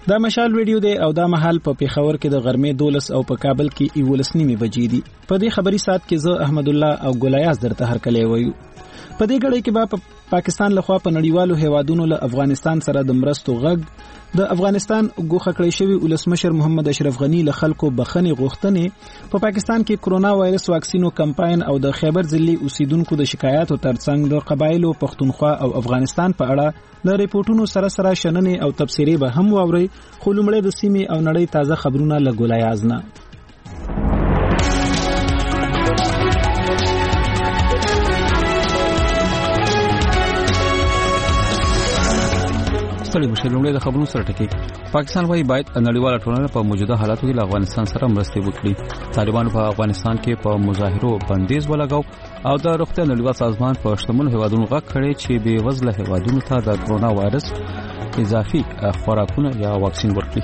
دا مشال ویډیو دی او دا مهال په پیښور کې د غرمې 12 او په کابل کې 11 بجې دي. په دې خبري سات کې زه احمد الله او ګلایاز درته هرکلی وایو. په دې غړې کې به پاکستان لخوا په نړیوالو هیوادونو له افغانستان سره د مرستو غږ، د افغانستان ګوښه کړی شوی ولسمشر محمد اشرف غنی له خلکو بخښنې غوښتنې، په پاکستان کې کرونا وایرس واکسینو کمپاین او د خیبر ضلعي اوسیدونکو د شکایاتو ترڅنګ د قبایلو پښتونخوا او افغانستان په اړه د ریپورتونو سره شننې او تبصرې به هم واوري. خو لومړی د سیمې او نړۍ تازه خبرونه له ګلایاز نه. ستړي بشي لومړی د خبرونو سره ټکی. پاکستان وايي باید نړیواله ټولنه په موجوده حالاتو کې له افغانستان سره مرسته وکړي. طالبانو په افغانستان کې په مظاهرو بندیز ولګاو او د روغتیا نړیوال سازمان په شتمنو هیوادونو غږ کړی چې بې وزله هیوادونو ته د کرونا وایرس اضافي خوراکونه یا واکسین ورکړي.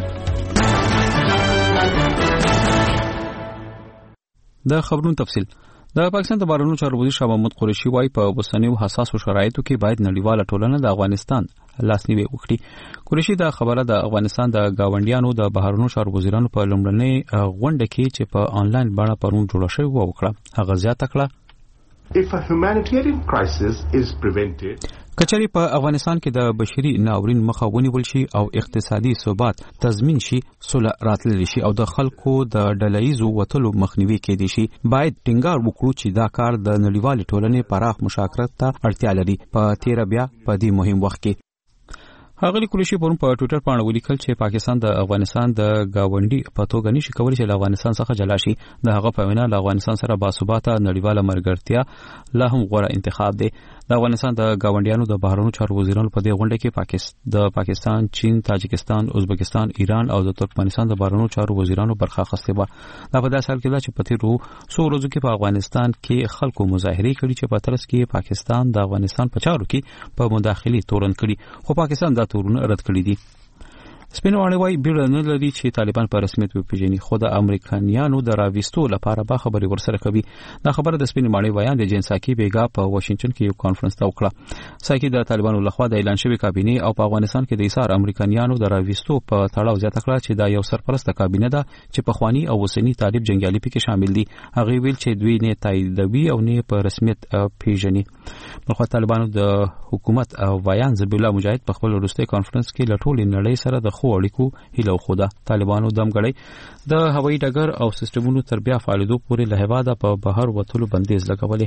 د خبرونو تفصیل. د پاکستان د بهرنیو چارو وزیر شاه محمود قریشي وايي په اوسنیو حساسو شرایطو کې باید نړیواله ټولنه د افغانستان لاسنیوي وکړي. قریشي دا خبره د افغانستان د گاونډیانو د بهرنیو چارو وزیرانو په لومړنۍ غونډه کې چې په آنلاین بڼه پرون جوړه شوې وکړه. هغه زیاته کړه If a humanitarian crisis is prevented, کچری په افغانستان کې د بشري ناورین مخه ونیول شي او اقتصادي ثبات تضمین شي، سوله راتللی شي او د خلکو د ډله‌ایزو وټلو مخنیوي کېدی شي، باید ټینګار وکړو چې دا کار د نړیوالې ټولنې پراخ مشارکت ته اړتیا لري. په تیر بیا په دې مهم وخت کې هغه قریشي پرون په ټوئیټر باندې ولیکل چې پاکستان د افغانستان د گاونډي په توګه نشي کولای چې له افغانستان څخه جلا شي. د هغه په وینا له افغانستان سره باثباته نړیواله مرګرتیا لا هم غوره انتخاب دی. د افغانستان د گاونډیانو د بهرنیو چارو وزیرانو په دې غونډه کې د پاکستان، چین، تاجکستان، ازبکستان، ایران او د ترکمنستان د بهرنیو چارو وزیرانو برخه اخیستې و. دا په داسې حال کې ده چې په تیرو څو ورځو کې په افغانستان کې خلکو مظاهرې کړي چې په ترڅ کې پاکستان د افغانستان په چارو کې په مداخلي تورن کړي، خو پاکستان دا تورونه رد کړي دي. سپینوالي وايي بیړه نه لري چې طالبان په رسمیت وپیژني، خو د امریکایانو د راويستو لپاره به خبري ورسره کوي. دا خبره د سپینوالي بیان د جنساکي بیګا په واشنگټن کې یو کانفرنس ته وکړه. ساکي د طالبانو لخوا د اعلان شوی کابینه او په افغانستان کې د ایثار امریکایانو د راويستو په تړاو زیاته کړه چې دا یو سرپرسته کابینه ده چې په خواني او وسنی طالب جنگیالي پکې شامل دي. هغه ویل چې دوی نه تاییدوي او نه په رسمیت پیژني. مخه طالبانو د حکومت او بیان ذبیح الله مجاهد په خپل وروستي کانفرنس کې لټولې نړۍ سره د خو اړیکو هیله خوده. طالبانو دمګړی د هوایي ډګر او سیستمونو تر بیا فعالیدو پورې له هواده په بهر وتلو بندیز لګولې.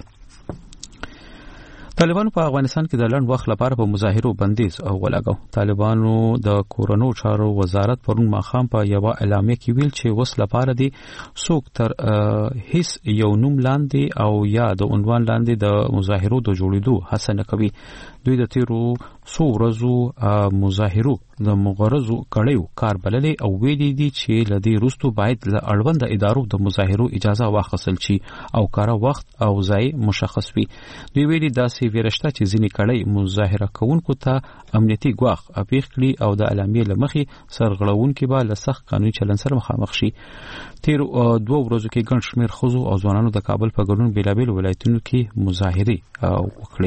طالبانو په افغانستان کې د لنډ وخت لپاره په مظاهرو بندیز او ولګاو. طالبانو د کورونو چارو وزارت پرون ماخام په یو اعلامیه کې ویل چې وس لپاره دي څوک تر هیڅ یو نوم لاندې او یا د عنوان لاندې د مظاهرو د جوړېدو هڅه نه کوي. دوی د تیرو څو ورځو مظاهرو د مغرضو کړیو کار بللې او ویلي دي چې لدی روستو باید له اړوند ادارو د مظاهرو اجازه واخیستل شي او کار وخت او ځای مشخص وي. دوی ویلي داسې ورشته چې ځینې کړي مظاهره کوونکو ته امنیتي ګواښ اپیښ کړي او د اعلامیې لمخې سرغړونکو به له سخت قانوني چلن سره مخامخ شي. تیر 2 ورځو کې ګڼ شمېر ښځو او ځوانانو د کابل په ګډون بیلابیل ولایتونو کې مظاهرې وکړې.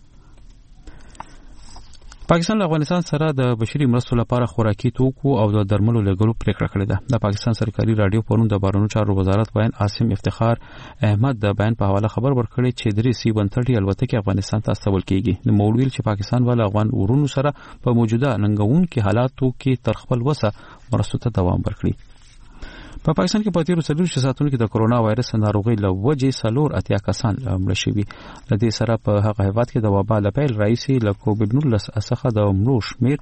پاکستان له افغانستان سره د بشري مرستو لپاره خوراکي توکو او د درملو لګولو پریکړه کړې ده. د پاکستان سرکاري رادیو پرون د بهرنیو چارو وزارت بیان عاصم افتخار احمد د بیان په حواله خبر ورکړی چې 3C-130 الوتکې افغانستان ته استول کیږي. نو مولویل چې پاکستان ول افغان ورونو سره په موجوده ننګونکو حالاتو کې تر خپل وسه مرستو ته دوام ورکړي. په پاکستان کې په تیرو 4 ساعتونو کې د کرونا وایرس ناروغي له وجې 4 کسان مړه شوي. د دې سره په هغه هیواد کې د وبا له پیل راځي له کووډ-19 څخه د مړو شمیر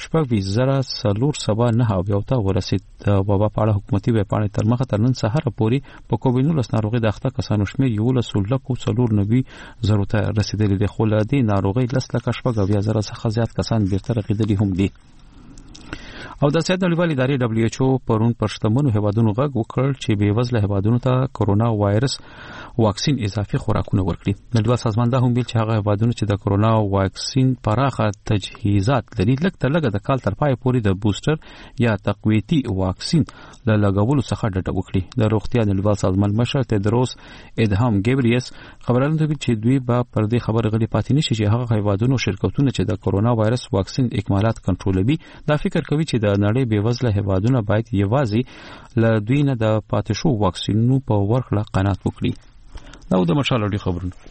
24,479 ته ورسید. د وبا په اړه حکومتي ویبپاڼې تر مخه تر نن سهار پورې په کووډ-19 ناروغي د اخته کسانو شمیر 11,490 ته رسیدلی دی، خو له دې ناروغي 10,000 څخه زیات کسان بیرته رغیدلي هم دي. او د صحت نړیوال ادارې WHO پرون پر شتمنو هیوادونو غږ وکړ چې بې وزله هیوادونو ته کرونا وایرس واکسین اضافي خوراکونه ورکړي. نړیوال سازمان دا هم ویل چې هغه هیوادونو چې د کرونا واکسین پراخه تجهیزات لري لږ د کال تر پای پورې د بوستر یا تقویتي واکسین له لګولو څخه ډډه وکړي. د روغتیا نړیوال سازمان مشر تدروس ادهام ګبریس خبرونه کوي چې دوی به پر دې خبره غلي پاتې نشي چې هغه هیوادونو شرکتونه چې د کرونا وایرس واکسین اکمالات کنټرولوي دا فکر کوي چې د د نړۍ بیوزله هیوادونه باید یوازې له دوی نه د پاتې شو واکسینونو په ورکړه قناعت وکړي. دا د مشال اړي خبرونه.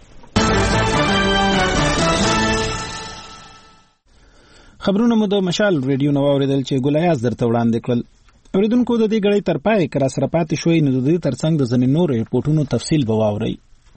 خبرونه مو د مشال ریډیو نو اوریدل چې ګلایاز درته وړاندې کړل. اوریدونکو د دې غړي تر پای کرا سره پاتې شوي نو د دې ترڅنګ د ځینې نور ریپورتونو تفصیل به واورئ.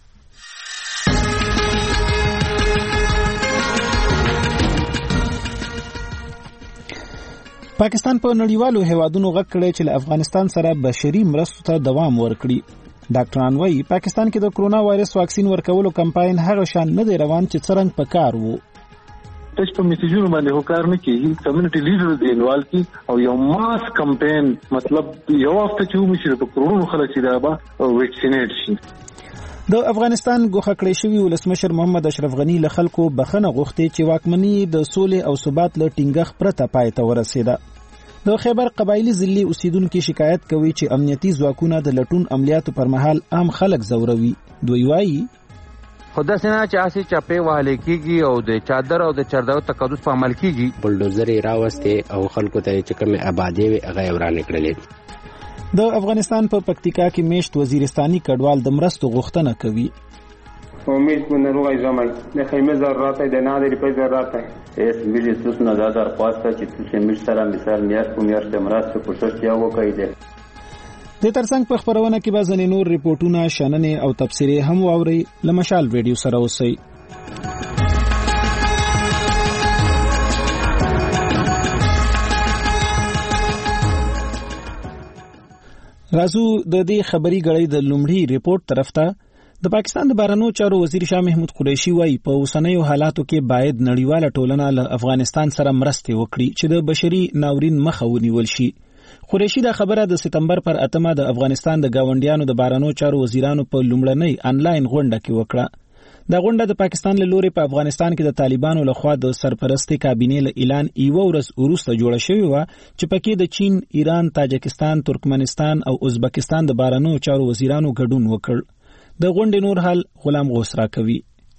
پاکستان په نړیوالو هیوادونو غږ کړی چې له افغانستان سره بشري مرستو ته دوام ورکړي. ډاکټران وايي پاکستان کې د کرونا وایرس واکسین ورکولو کمپاین هغه شان نه دی روان چې څرنګ پکار وو. تاسو په میسجونو باندې هوکار نه کیږي، کمیونټي لیډر دی انوالو کی او یو ماس کمپاین، مطلب یو وخت چې ومشي په کرونا خلک چې دا به ویکسینیټ شي. د افغانستان ګوښه کړی شوی ولسمشر محمد اشرف غنی له خلکو بخښنه غوښتې چې واکمني د سولې او ثبات له ټینګښت پرته پای ته ورسېده. د خیبر قبایلی ضلعي اوسیدونکو شکایت کوي چې امنیتي ځواکونه د لټون عملیاتو پر مهال عام خلک زوروي. دوی وایي خدا سينه چې اسی چاپې وهل کیږي او د چادر او د چرداو تقدس په عمل کیږي. بلډوزر راوسته او خلکو ته چې کومه آبادی وي هغه ورانه کړلې. د افغانستان په پکتیکا کې میشت وزیرستاني کډوال د مرستو غوښتنه کوي. امید من روغ زمان د خیمه ذرات د نادر په ذرات اس ملي سوسنه زادر خواسته چې تاسو مش سره مثال میاش په میاش د مرستو کوشش یا وکړئ. د ترڅنګ په خبرونه کې به ځینې نور ریپورتونه، شننې او تبصرې هم واورئ. له مشال ریډیو سره اوسئ. راځو د دې خبري غړي د لومړي ریپورت طرف ته. د پاکستان د بهرنیو چارو وزیر شاه محمود قریشي وايي په اوسنیو حالاتو کې باید نړیواله ټولنه له افغانستان سره مرسته وکړي چې د بشري ناورین مخه ونیول شي. قریشي دا خبره د سپتمبر پر 8 د افغانستان د گاونډیانو د بهرنیو چارو وزیرانو په لومړنۍ انلاین غونډه کې وکړه. دا غونډه د پاکستان له لوري په افغانستان کې د طالبانو لخوا د سرپرستۍ کابینې له اعلان یو ورځ وروسته جوړه شوې و چې پکې د چین، ایران، تاجکستان، ترکمنستان او ازبکستان د بهرنیو چارو وزیرانو ګډون وکړ. د غونډې نور حال غلام غوسرا کوي.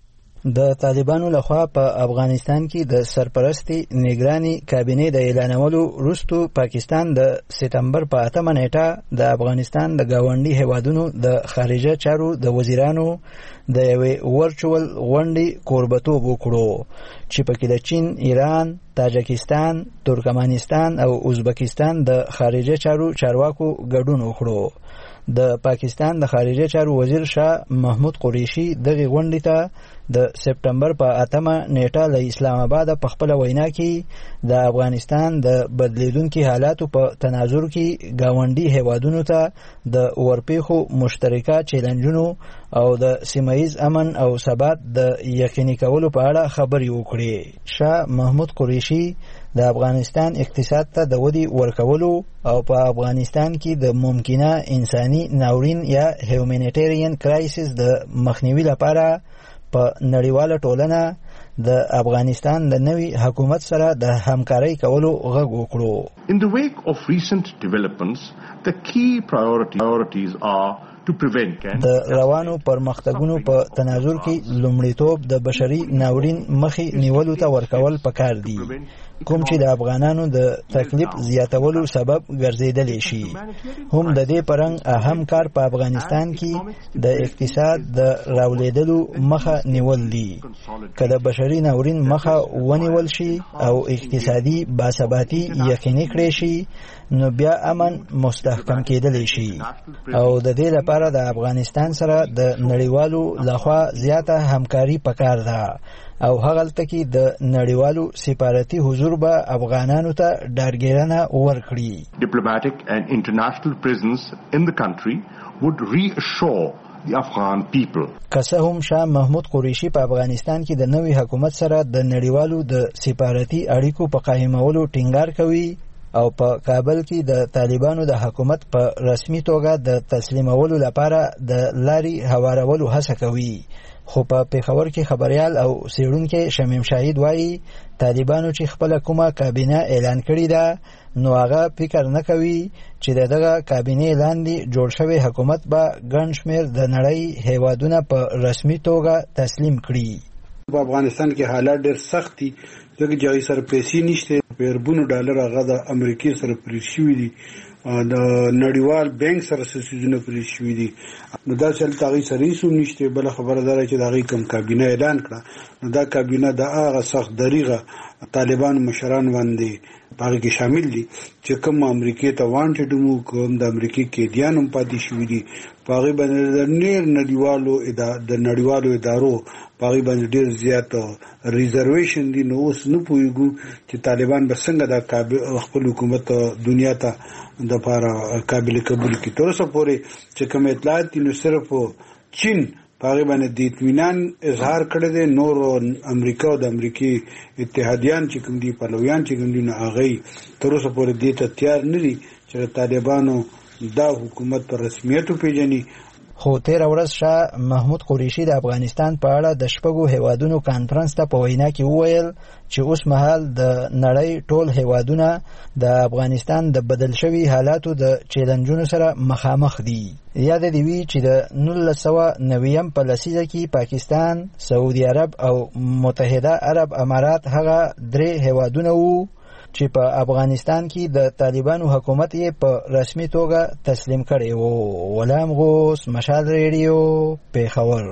د طالبانو لخوا په افغانستان کې د سرپرستی نگرانی کابینې د اعلانولو وروسته پاکستان د سپتمبر په 8 نیټه د افغانستان د گاونډي هیوادونو د خارجه چارو د وزیرانو د یوې ورچوال غونډې کوربتوب وکړو چې پکې د چین، ایران، تاجکستان، ترکمنستان او ازبکستان د خارجه چارو چارواکو ګډون وکړو. د پاکستان د خارجه چارو وزیر شاه محمود قریشي دغه غونډې ته د سپتمبر په 8 نیټه له اسلام آباد په خپل وینا کې د افغانستان د بدلیدونکو حالاتو په تناظر کې گاونډي هیوادونو ته د ورپېخو مشترکه چیلنجونو او د سیمایز امن او ثبات د یقیني کولو په اړه خبرې وکړې. شاه محمود قریشي د افغانستان اقتصاد ته د ودی ورکولو او په افغانستان کې د ممکنه انساني ناورین یا هیومانیټیرین کرایسس د مخنیوي لپاره په نړیواله ټولنه د افغانستان د نوي حکومت سره د همکارۍ کولو غږ وکړو. In the wake of recent developments, the key priorities are to prevent د روانو پرمختګونو په تناظر کې لومړیتوب د بشري ناورین مخې نیولو ته ورکول پکار دي کوم چې د افغانانو د تکلیف زیاتولو سبب ګرځیدلی شي. هم د دې پرنګ اهم کار په افغانستان کې د اقتصاد د راولیدلو مخه نیول دي. کله بشري ناورین مخه ونیول شي او اقتصادي باثباتي یقیني کړي شي نو بیا امن مستحکم کېدلی شي او د دې لپاره د افغانستان سره د نړیوالو لخوا زیاته همکاري پکار ده او هغلته کې د نړیوالو سفارتي حضور به افغانانو ته ډارګیرنه ورکړي. Diplomatic and international presence in the country would reassure the Afghan people. که هم شاه محمود قریشي په افغانستان کې د نوي حکومت سره د نړیوالو د سفارتي اړیکو په قائمولو ټینګار کوي او په کابل کې د طالبانو د حکومت په رسمي توګه د تسلیمولو لپاره د لاري هوارولو هڅه کوي. خو په پیښور کې خبريال او سیړونکو شمیم شاهید وایي طالبانو چې خپل کومه کابینه اعلان کړې ده نو هغه فکر نه کوي چې دغه کابینه لاندې جوړ شوی حکومت به ګڼ شمېر د نړۍ هیوادونه په رسمي توګه تسلیم کړي. په افغانستان کې حالات ډېر سخت دي ځکه چې هغوی سره پیسې نشته، په اربونو ډالر هغه د امریکې سره پرې شوي دي، د نړیوال بانک سره سیسونه پرې شوي دي. نو دا چلته هغوی سره هېڅ هم نشته. بله خبره دا ده چې د هغوی کوم کابینه اعلان کړه، نو دا کابینه د هغه سخت دریغه طالبانو مشران باندې په هغې کې شامل دي چې کوم امریکې ته وانټډ وو، کوم د امریکې قیدیان هم پاتې شوي دي. په هغې باندې د نړیوالو ادارو په هغې باندې ډېر زیات ریزرویشن دي. نو اوس نه پوهېږو چې طالبان به څنګه دا خپل حکومت دنیا ته دپاره قابل قبول کړي. تر اوسه پورې چې کوم اطلاعات دي نو صرف چین په هغې باندې د اطمینان اظهار کړی دی. نور امریکا او د امریکې اتحادیان چې کوم دي، پلویان چې کوم دي، نو هغوی تر اوسه پورې دې ته تیار نه دي چې د طالبانو دا حکومت په رسمیت وپېژني. خو تیره ورځ شاه محمود قریشي د افغانستان په اړه د 6 هیوادونو کانفرنس ته په وینا کې وویل چې اوس مهال د نړۍ ټول هیوادونه د افغانستان د بدل شوي حالاتو د چیلنجونو سره مخامخ دي. یاد دې وي چې د 1990 په لسیزه کې پاکستان، سعودي عرب او متحده عرب امارات هغه 3 هیوادونه وو چې په افغانستان کې د طالبانو حکومت یې په رسمي توګه تسلیم کړی و. غلام غوث، مشال ریډیو، پیښور.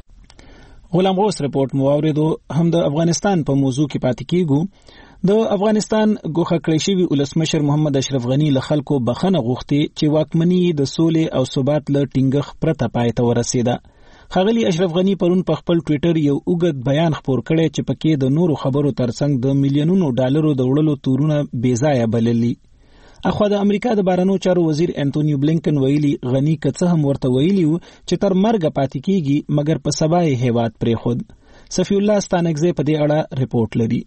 غلام غوث رپورټ مو اوریدو. هم د افغانستان په موضوع کې پاتې کیږو. د افغانستان ګوښه کړی شوي ولسمشر محمد اشرف غني له خلکو بخښنه غوښتې چې واکمني د سولې او ثبات له ټینګښت پرته پای ته ورسېده. ښاغلي اشرف غني پرون په خپل ټویټر یو اوږد بیان خپور کړی چې پکې د نورو خبرو ترڅنګ د میلیونونو ډالرو د وړلو تورونه بې ځایه بللي. اخوا د امریکا د بهرنیو چارو وزیر انټونی بلینکن ویلي غني که څه هم ورته ویلي و چې تر مرګه پاتې کیږي، مګر په سبا یې هیواد پرېښود. صفی الله ستانکزی په دې اړه رپورټ لري.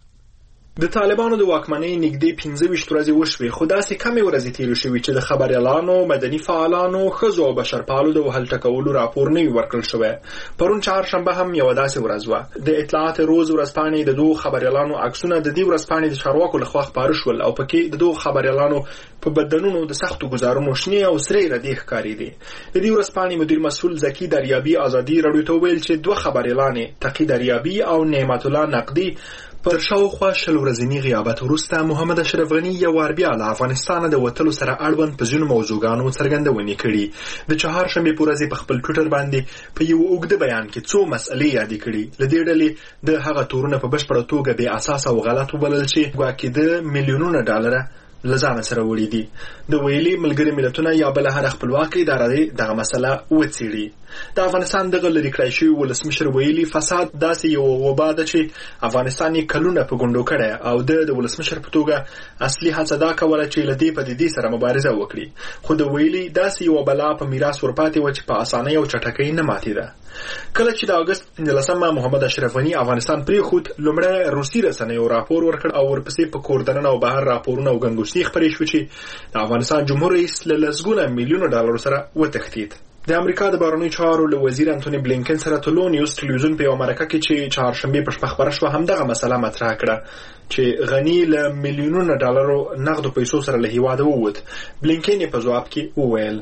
د طالبانو د واکمنۍ نږدې 25 ورځې وشوې، خو داسې کمې ورځې تېرې شوې چې د خبریالانو، مدني فعالانو، ښځو او بشرپالو د وهل ټکولو راپور نه وي ورکړل شوی. پرون چهارشنبه هم یوه داسې ورځ وه. د اطلاعات روز ورځپاڼې د 2 خبریالانو عکسونه د دې ورځپاڼې د چارواکو لخوا خپاره شول او پکې د 2 خبریالانو په بدنونو د سختو ګزارونو شنې او سرې ردې ښکارېدې. د دې ورځپاڼې مدیر مسؤل زکي دریابي ازادي راډیو ته وویل چې 2 خبریالانې تقي دریابي او نعمت الله نقدي پر شاوخوا 10 ورځني غیابت وروسته محمد اشرف غني یو وار بیا له افغانستانه د وتلو سره اړوند په ځینو موضوعګانو څرګندونې کړي. د چهارشنبې په ورځ په خپل ټویټر باندې په یو اوږده بیان کې څو مسئلې یادې کړي. له دې ډلې د هغه تورونه په بشپړه توګه بې اساسه او غلط وبلل چې ګواکې د میلیونونو ډالره له ځانه سره وړي دي. د ویلي ملګري ملتونه یا بله هره خپلواکه اداره دغه مسله وڅېړي. د افغانستان دغه لرې کړی شوي ولسمشر ویلي فساد داسې یو وبا ده چې افغانستان یې کلونه په ګونډو کړی او د ولسمشر په توګه اصلي هڅه دا کوله چې له دې پدیدې سره مبارزه وکړي. خو د ویلي داسې یوه بلا په میراث ورپاتې وه چې په اسانۍ او چټکۍ نه ماتېده. کله چې د اګست 15 محمد اشرف غني افغانستان پرېښود، لومړی روسي رسنیو راپور ورکړ او ورپسې په کور دننه او بهر راپورونه او ګنګوسې خپرې شوې چې د افغانستان جمهور رئیس له لسګونه میلیونو ډالرو سره وتښتېد. د امریکا د بهرنیو چارو له وزیر انټونی بلینکن سره ټولو نیوز ټلویزیون په یوه مرکه کې چې چهارشنبې په شپه خپره شوه همدغه مسله مطرح کړه چې غني له میلیونونو ډالرو نغدو پیسو سره له هیواده ووت. بلینکن یې په ځواب کې وویل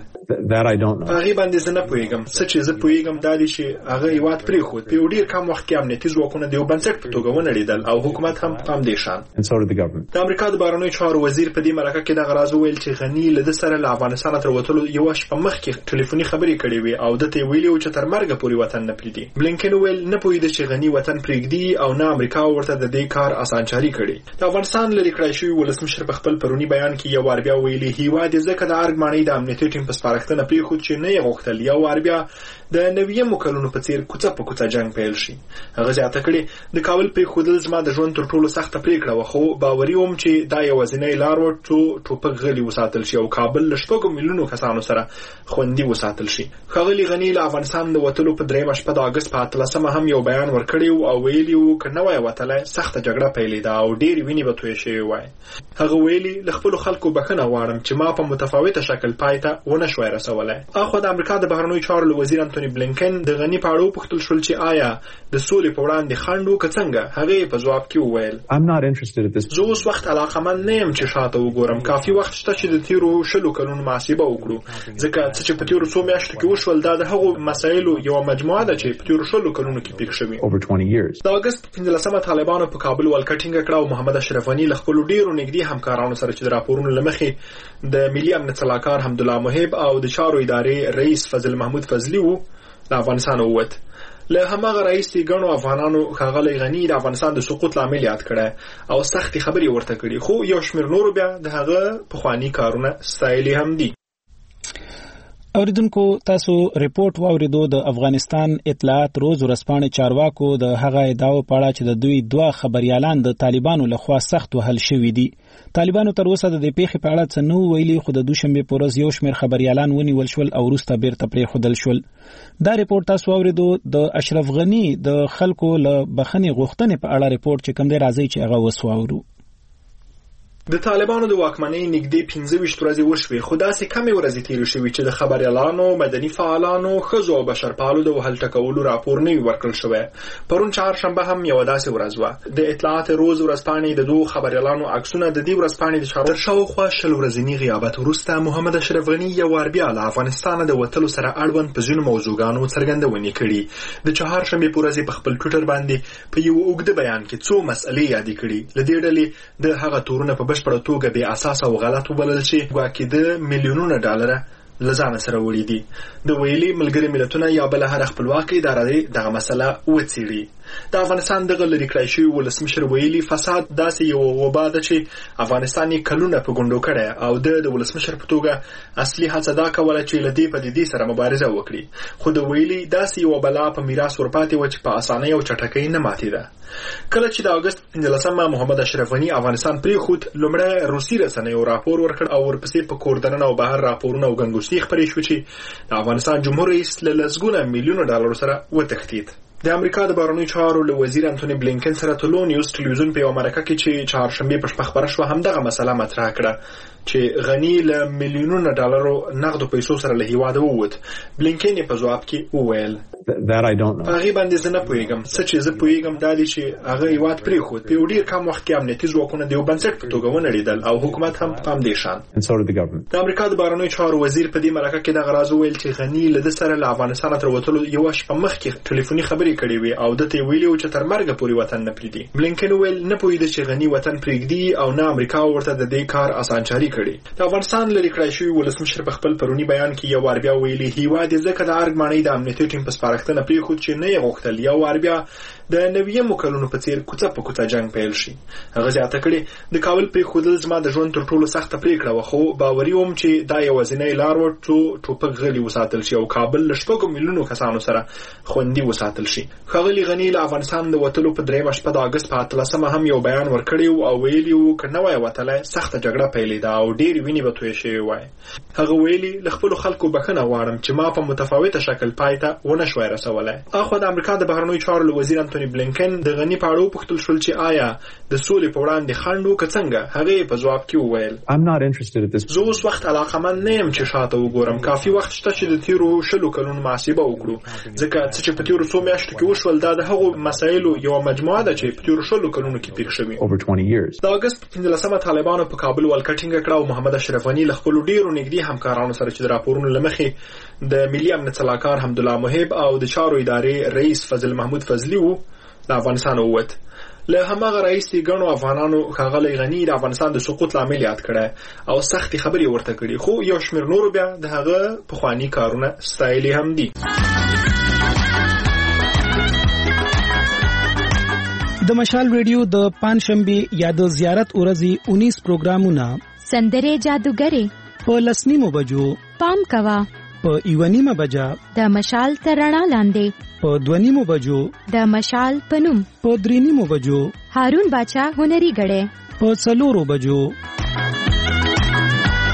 هغې باندې زه نه پوهېږم. څه چې زه پوهېږم دا دی چې هغه هیواد پرېښود. په یو ډېر کم وخت کې امنیتي ځواکونه د یو بنسټ په توګه ونړېدل او حکومت هم په همدې شان. د امریکا د بهرنیو چارو وزیر په دې مرکه کې دغه راز وویل چې غني له ده سره له افغانستانه تر وتلو یوه شپه مخکې ټلیفوني خبرې کړې وې او ده ته یې ویلي و چې تر مرګه پورې وطن نه پرېږدي. بلینکن وویل نه پوهېده چې غني وطن پرېږدي او نه امریکا ورته د دې کار اسانچاري کړې. د افغانستان لرې کړی شوي ولسمشر په خپل پروني بیان کې یو وار بیا ویلي هیواد یې ځکه د ارګ ماڼۍ د امنیتي ټیم په سپارښتنه پرېښود چې نه یې غوښتل یو وار بیا د 90 کلونو په څېر کوڅه په کوڅه جنګ پیل شي. هغه زیاته کړې د کابل پرېښودل زما د ژوند تر ټولو سخته پرېکړه وه، خو باوري وم چې دا یوازینۍ لار وه څو ټوپک غلي وساتل شي او کابل له 6 میلیونو کسانو سره خوندي وساتل شي. ښاغلي غني له افغانستان د وتلو په 3 شپه د اګست په 13 هم یو بیان ورکړی او ویلي و که نه وای وتلی سخته جګړه پیلېده او ډېر ویني به توی شوی وای. هغه ویلي له خپل خلکو بخښنه غواړم چې ما په متفاوته شکل پایته ونه شوی رسولای. اخو د امریکا د بهرنیو چارو وزیر انټونی بلینکن د غنی په اړه وپوښتل شول چې آیا د سولې په وړاندې خنډ که څنګه. هغه په جواب کې وویل زه اوس وخت علاقمند نه یم چې شاته وګورم. کافي وخت شته چې د تیرو 60 کلونو محاسبه وکړو ځکه چې په تیرو څو میاشتو کې وشول دا د هغو مسایلو یو مجموعه ده چې په تیرو 60 کلونو کې پیښ شوي. د اگست 15 طالبانو په کابل ولکټینګ کړه او محمد اشرف غنی له خپل ډیرو نږدې همکارانو سره چې د راپورونو لمخې د ملي امنیت صلاحکار حمدالله محب او د چارو ادارې رئیس فضل محمود فضلی وو له افغانستان ووت. له هماغه رئیس ګڼو افغانانو ښاغلی غنی د افغانستان د سقوط لامل یاد کړه او سختې خبرې ورته کړي، خو یو شمېر نورو بیا د هغه پخواني کارونه ستایلي هم دي. اوریدونکو تاسو ریپورت واوریدو د افغانستان اطلاعات روز ورځپاڼې چارواکو د هغه ادعاو په اړه چې د دوی دوه خبريالان د طالبانو لخوا سخت وهل شوي دي. طالبانو تر اوسه د دې پیښې په اړه څه نه ویلي، خو د دوشنبه په ورځ یو شمېر خبريالان ونیول شول او وروسته بیرته پرېښودل شول. دا ریپورت تاسو اوریدو د اشرف غنی د خلکو له بخښنې غوښتنې په اړه ریپورت چې کوم دی راځي چې هغه وسواورو. د طالبانو د واکمنۍ نږدې 15 ورځې وشوې، خو داسې کمې ورځې تېرې شوې چې د خبریالانو، مدني فعالانو، ښځو او بشرپالو د وهل ټکولو راپور نه وي ورکړل شوی. پرون چهارشنبه هم یوه داسې ورځ وه. د اطلاعات روز ورځپاڼې د دوو خبریالانو عکسونه د دې ورځپاڼې د چارواکو تر شاوخوا 20 ورځني غیابت وروسته محمد اشرف غني یو وار بیا له افغانستانه د وتلو سره اړوند په ځینو موضوعګانو څرګندونې کړي. د چهارشنبې په ورځ په خپل ټویټر باندې په یو اوږده بیان کې څو مسئلې یادې کړي. له دې ډلې د هغه تورونه په بشپړه توګه بې اساسه او غلط وبلل چې ګواکې د میلیونونو ډالره له ځانه سره وړي دي. د ویلي ملګري ملتونه یا بله هره خپلواکه اداره دغه مسله وڅېړي. د افغانستان دغه لرې کړای شوي ولسمشر ویلي فساد داسې یوه وبا ده چې افغانستان یې کلونه په ګونډو کړی او د ولسمشر په توګه اصلي هڅه دا کوله چې له دې پدیدې سره مبارزه وکړي. خو د ویلي داسې یوه بلا په میراث ورپاتې وه چې په اسانۍ او چټکۍ نه ماتېده. کله چې د اګست 15 محمد اشرف غني افغانستان پرېښود، لومړی روسي رسنیو راپور ورکړ او ورپسې په کور دننه او بهر راپورونه او ګنګوسې خپرې شوې چې د افغانستان جمهور رئیس له لسګونه میلیونه ډالرو سره وتښتېد. د امریکا د بهرنیو چارو له وزیر انټونی بلینکن سره ټولو نیوز ټلویزیون په یوه مرکه کې چې چهارشنبې په شپه خپره شوه همدغه مسله مطرح کړه چې غني له میلیونونو ډالرو نغدو پیسو سره له هیواده ووت. بلینکن یې په ځواب کې وویل هغې باندې زه نه پوهېږم. څه چې زه پوهېږم دا دی چې هغه هیواد پرېښود. په یو ډېر کم وخت کې امنیتي ځواکونه د یو بنسټ په توګه ونړېدل او حکومت هم په همدې شان. د امریکا د بهرنیو چارو وزیر په دې مرکه کې دغه راز وویل چې غني له ده سره له افغانستانه تر وتلو یوه شپه مخکې ټلیفوني خبرې کړې وې او ده ته یې ویلي و چې تر مرګه پورې وطن نه پرېږدي. بلینکن وویل نه پوهېده چې غني وطن پرېږدي او نه امریکا ورته د دې کار اسانچاري کړې. د افغانستان لرې کړای شوي ولسمشر په خپل پروني بیان کې یو وار بیا ویلي هیواد یې ځکه د ارګ ماڼۍ د امنیتي ټیم په سپارښتنه پرېښود چې نه یې غوښتل یو وار بیا د 90 کلونو په څیر کوڅه په کوڅه جنگ پیل شي. هغه زیاته کړې د کابل پرېښودل زما د ژوند تر ټولو سخته پرېکړه وه، خو باوري وم چې دا یوازینۍ لار وه څو ټوپک غلي وساتل شي او کابل له 6 میلیونو کسانو سره خوندي وساتل شي. ښاغلي غني له افغانستان د وتلو په 3 شپه د اګست په 13 هم یو بیان ورکړی او ویلي و که نه وای وتلی سخته جګړه پیلېده او ډېرې وینې به تویې شوې وای. هغه ویلي له خپلو خلکو بخښنه غواړم چې ما په متفاوته شکل پای ته ونه شوی رسولی. اخوا د امریکا د بهرنیو چارو له وزیر انټونی بلینکن د غني په اړه وپوښتل شول چې آیا د سولې په وړاندې خنډ و که څنګه. هغې په ځواب کې وویل زه اوس وخت علاقمند نه یم چې شاته وګورم. کافي وخت شته چې د تیرو 60 کلونو محاسبه وکړو ځکه چې په تیرو څو میاشتو کې وشول دا د هغو مسایلو یوه مجموعه ده چې په تیرو 60 کلونو کې پیښ شوي. د اګست 15 طالبانو په کابل ولکټینګ کړه او محمد اشرف غني له خپلو ډېرو نږدې همکارانو سره چې د راپورونو له مخې د ملي امنیت صلاحکار حمدالله محب او د چارو ادارې رئیس فضل محمود فضلی وو له افغانستانه ووت. له هماغه رئیس ګڼو افغانانو ښاغلی غني د افغانستان د سقوط لامل یاد کړی او سختې خبرې ورته کړي، خو یو شمېر نورو بیا د هغه پخواني کارونه ستایلي هم دي. د مشال ریډیو د پنځشنبې یا د زیارت ورځې 19 پروګرامونه سندرې جادوګرې په 10 بجو پام کوا په 1 بجا د مشال ترڼا لاندې په 2 بجو د مشال پنوم په 3 بجو هارون باچا هنري غړې په 4 بجو.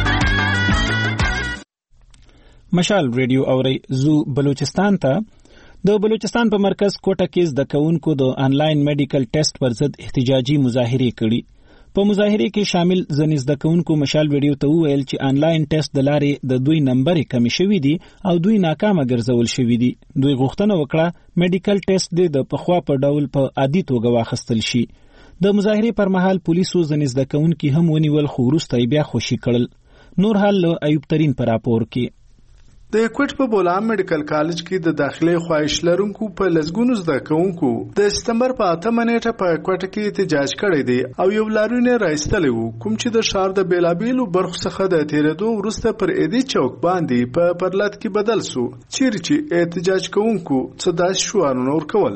مشال ریډیو اوري زو بلوچستان ته د بلوچستان په مرکز کوټه کې زده کوونکو د آنلاین میډیکل ټیسټ پر ضد احتجاجي مظاهرې کړي. په مظاهرې کې شامل ځینې زده کوونکو مشال ویډیو ته وویل چې آنلاین ټیسټ د لارې د دوی نمبرې کمې شوي دي او دوی ناکامه ګرځول شوي دي. دوی غوښتنه وکړه میډیکل ټیسټ دې د پخوا په ډول په عادي توګه واخیستل شي. د مظاهرې پر مهال پولیسو ځینې زده کوونکي هم ونیول خو وروسته یې بیا خوشي کړل. نور حال له ایوب ترین په راپور کې. د کوټ په بولان میډیکل کالج کې د داخلي خواهش لرونکو په لزګونو زده کوونکو د سپتمبر په 8 نیټه په کوټ کې احتجاج کړی دی او یو لارونه راځتلی وو کوم چې د شهر د بیلابیلو برخو څخه د تیرېدو وروسته پر اېدی چوک باندې په پرلط کې بدل سو چیرې چې احتجاج کوونکو څه شوارونه ورکول.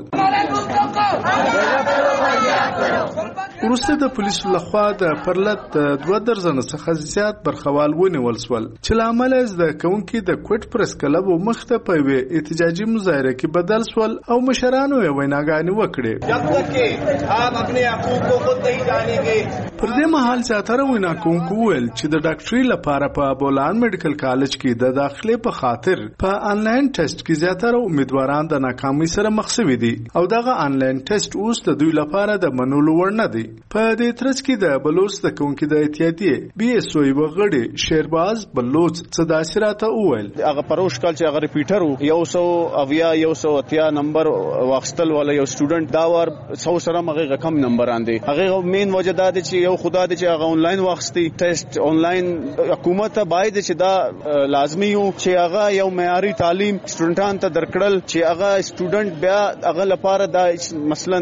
وروسته د پولیسو لخوا د پرلط 2 درجن څخه زیات برخوال ونیول سول چې لامل زده کوونکي د کوټ پرس کلب مخته په وی احتجاجي مظاهره کې بدل سول او مشرانو یې ویناګانې وکړې. جب تک چې هم خپل حقوق کو خود نه جانېږي. پر دې مهال زیاتره ویناکونکو ویل چې د ډاکټري لپاره په بولان میډیکل کالج کې د داخلي په خاطر په آنلاین ټیسټ کې زیاتره امیدواران د ناکامۍ سره مخ شوي دي او دغه آنلاین ټیسټ اوس د دوی لپاره د منلو وړ نه دی. په دې ترڅ کې د بلوچ د کوونکي د اتحادیې بي اس او وغړي شیرباز بلوچ صداسراته وویل هغه پروش کال چې هغه ریپیټر 180 نمبر واخستل ولا یو سټوډنټ دا ور 100 سره مغه کم نمبر اندي هغه مین وجه دا چې یو خدا دې چې هغه آنلاین واخستي ټیسټ آنلاین حکومت باید چې دا لازمي یو چې هغه یو معیاري تعلیم سټوډنټان ته درکړل چې هغه سټوډنټ بیا هغه لپاره دا مثلا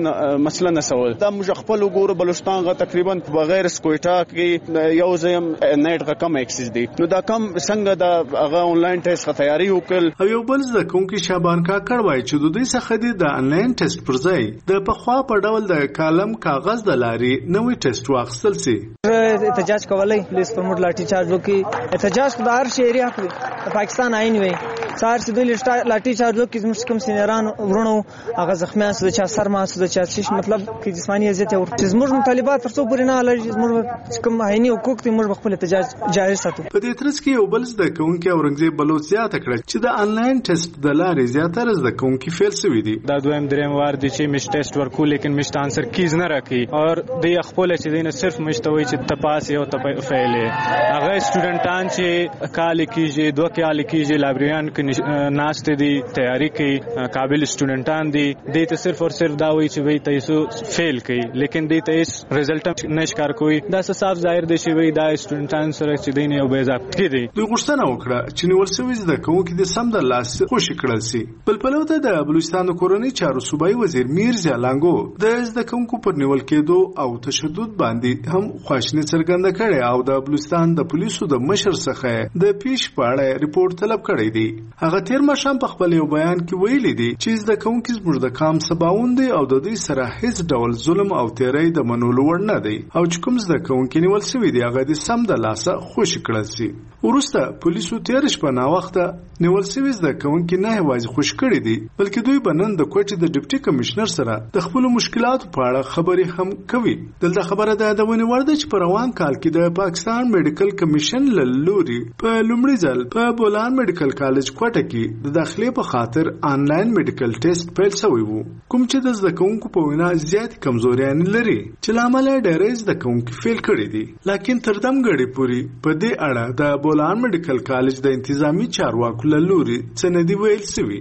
نسول دا موږ خپل وګورو بلوچستان غا تقریبا بغیر سکويټا کې یو زم نیټ کم اکسس دي نو دا کم څنګه دا هغه آنلاین ټیسټ تیاری وکړ. او یو بل ځکونکي شابان کاکړ وایي چې د دې څخه د آنلاین ټیسټ پر ځای د پخوا په ډول د کالم کاغذ د لارې نوې ټیسټ واخیستل سي. احتجاج کولای پولیس پر موږ لاټي چارج وکړي. احتجاج د هر شهري حق دی. پاکستان آئین وي سار چې دوی لاټي چارج وکړي زموږ کوم سینیران ورونو هغه زخمیان سود چا سر ما سود چا شش مطلب کې جسمانی اذیت او زموږ مطالبات تر څو پورې نه لري زموږ کوم آئینی حقوق دي موږ خپل احتجاج جاري ساتو. په دې ترڅ کې یو بل زده کوونکی اورنګزیب بلوچ زیاته کړه چې د آنلاین ټیسټ د لارې زیاتره زده کوونکي فیل شوي دي. دا دویم دریم وار دي چې مش ټیسټ ورکو لیکن مش انسر کیز نه راکې او د خپل چې دینه صرف مشتوي چې تپاس یو فیل هغه سټوډنټان چې کال کېږي دوه کال کېږي لایبرریان کې ناشته دي تیاری کوي قابل سټوډنټان دي د ته صرف او صرف دا وایي چې وای تاسو فیل کوي لیکن د ته رزلټ نشکار کوي دا صاف ظاهر دي چې وای دا سټوډنټان سره چې دینه یو بیزاب کړي. دوی غوښتنه وکړه چې نیول شوی زده کوونکي د سم د لاس خوشی کړل سي. بل پلوته د بلوچستان کورنۍ چارو صوبایي وزیر میرزا لانګو د زده کوونکو پر نیول کېدو او تشدد باندې هم خواشنی څرګنده کړي او د بلوچستان د پولیسو د مشر څخه د پیش پاړه ریپورت طلب کړی دی. هغه تیر مشام په خپل یو بیان کې ویلي دی چې زده کوونکي زموږ د کام سباوون دي او د دې سره هیڅ ډول ظلم او تیری د منولو وړ نه دی او چې کوم زده کوونکي نیول شوی دی هغه د سم د لاسه خوشی کړل سي. وروسته پولیسو تیر شپه نا وخته نیول شوی زده کوونکي نه یوازې خوش کړي دي بلکې دوی بنن د کوټې د ډیپټي کمشنر سره د خپل مشکلاتو په اړه خبرې هم کوي. دلته خبره ده د ونی ورده چې په روان کال کې د پاکستان میډیکل کمیشن لوري په لومړي ځل په بولان میډیکل کالج کوټه کې د داخلي په خاطر آنلاین میډیکل ټیسټ پیل شوی وو کوم چې د زده کوونکو په وینا زیات کمزوریان لري چې لامل ډېر زده کوونکي فیل کړي دي. لکه تر دمګړي پوری په دې اړه د بولان میډیکل کالج د انتظامی چارواکو لوري څه نه دی ویل شوی.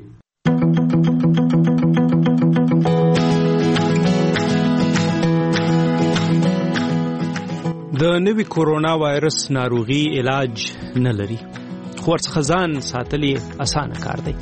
د نوي کورونا وایرس ناروغي علاج نه لري خو ورڅخه ځان ساتل اسانه کار دی.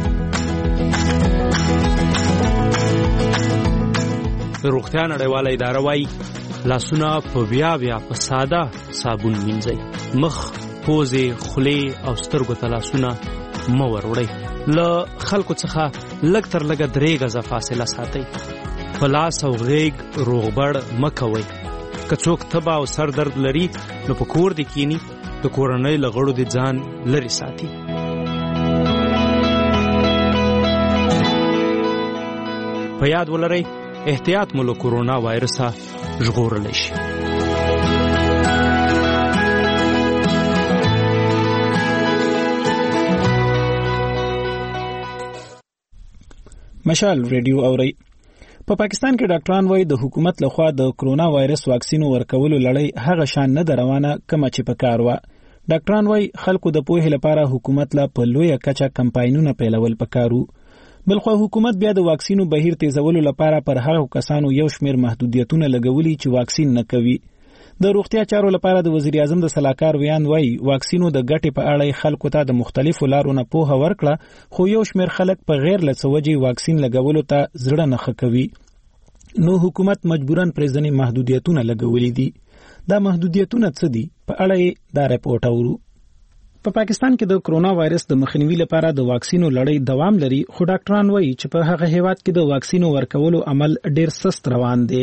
روغتیا نړیواله اداره وايي لاسونه په بیا په ساده صابون مینځئ. مخ پوزې خولې او سترګو ته لاسونه مه وروړئ. له خلکو څخه لږ تر لږه 3 غزه فاصله ساتئ. په لاس او غیږ روغبړ مه کوئ. که څوک تبه او سر درد لري نو په کور دې کینی د کورنۍ له غړو دې ځان لرې ساتي. په یاد ولرئ احتیاط مو له کورونا وایرسه ژغورلی شي. مشال ریډیو اوري. په پاکستان کې ډاکټران وایي د حکومت لخوا د کرونا وایرس واکسین ورکولو لړۍ هغه شان نه روانه کومه چې پکار و. ډاکټران وایي خلکو د پوهې لپاره حکومت لا په لویه کچه کمپاینونه پیلول پکارو. بلخو حکومت بیا د واکسینو بهیر تیزولو لپاره پر هغو کسانو یو شمیر محدودیتونه لګولي چې واکسین نه کوي. د روغتیا چارو لپاره د وزیر اعظم د سلاکار ویان وایي واکسینو د ګټې په اړه خلکو ته د مختلفو لارو نه پوهه ورکړه، خو یو شمیر خلک په غیر له سوجي واکسین لګولو ته زړه نه ښه کوي. نو حکومت مجبورن پرځنی محدودیتونه لګولې دي. دا محدودیتونه څه دي؟ په اړه دا رپورټ اورو. په پاکستان کې د کرونا وایرس د مخنیوي لپاره د واکسینو لړۍ دوام لري، خو ډاکټران وایي چې په هغه هیواد کې د واکسینو ورکولو عمل ډیر سست روان دی.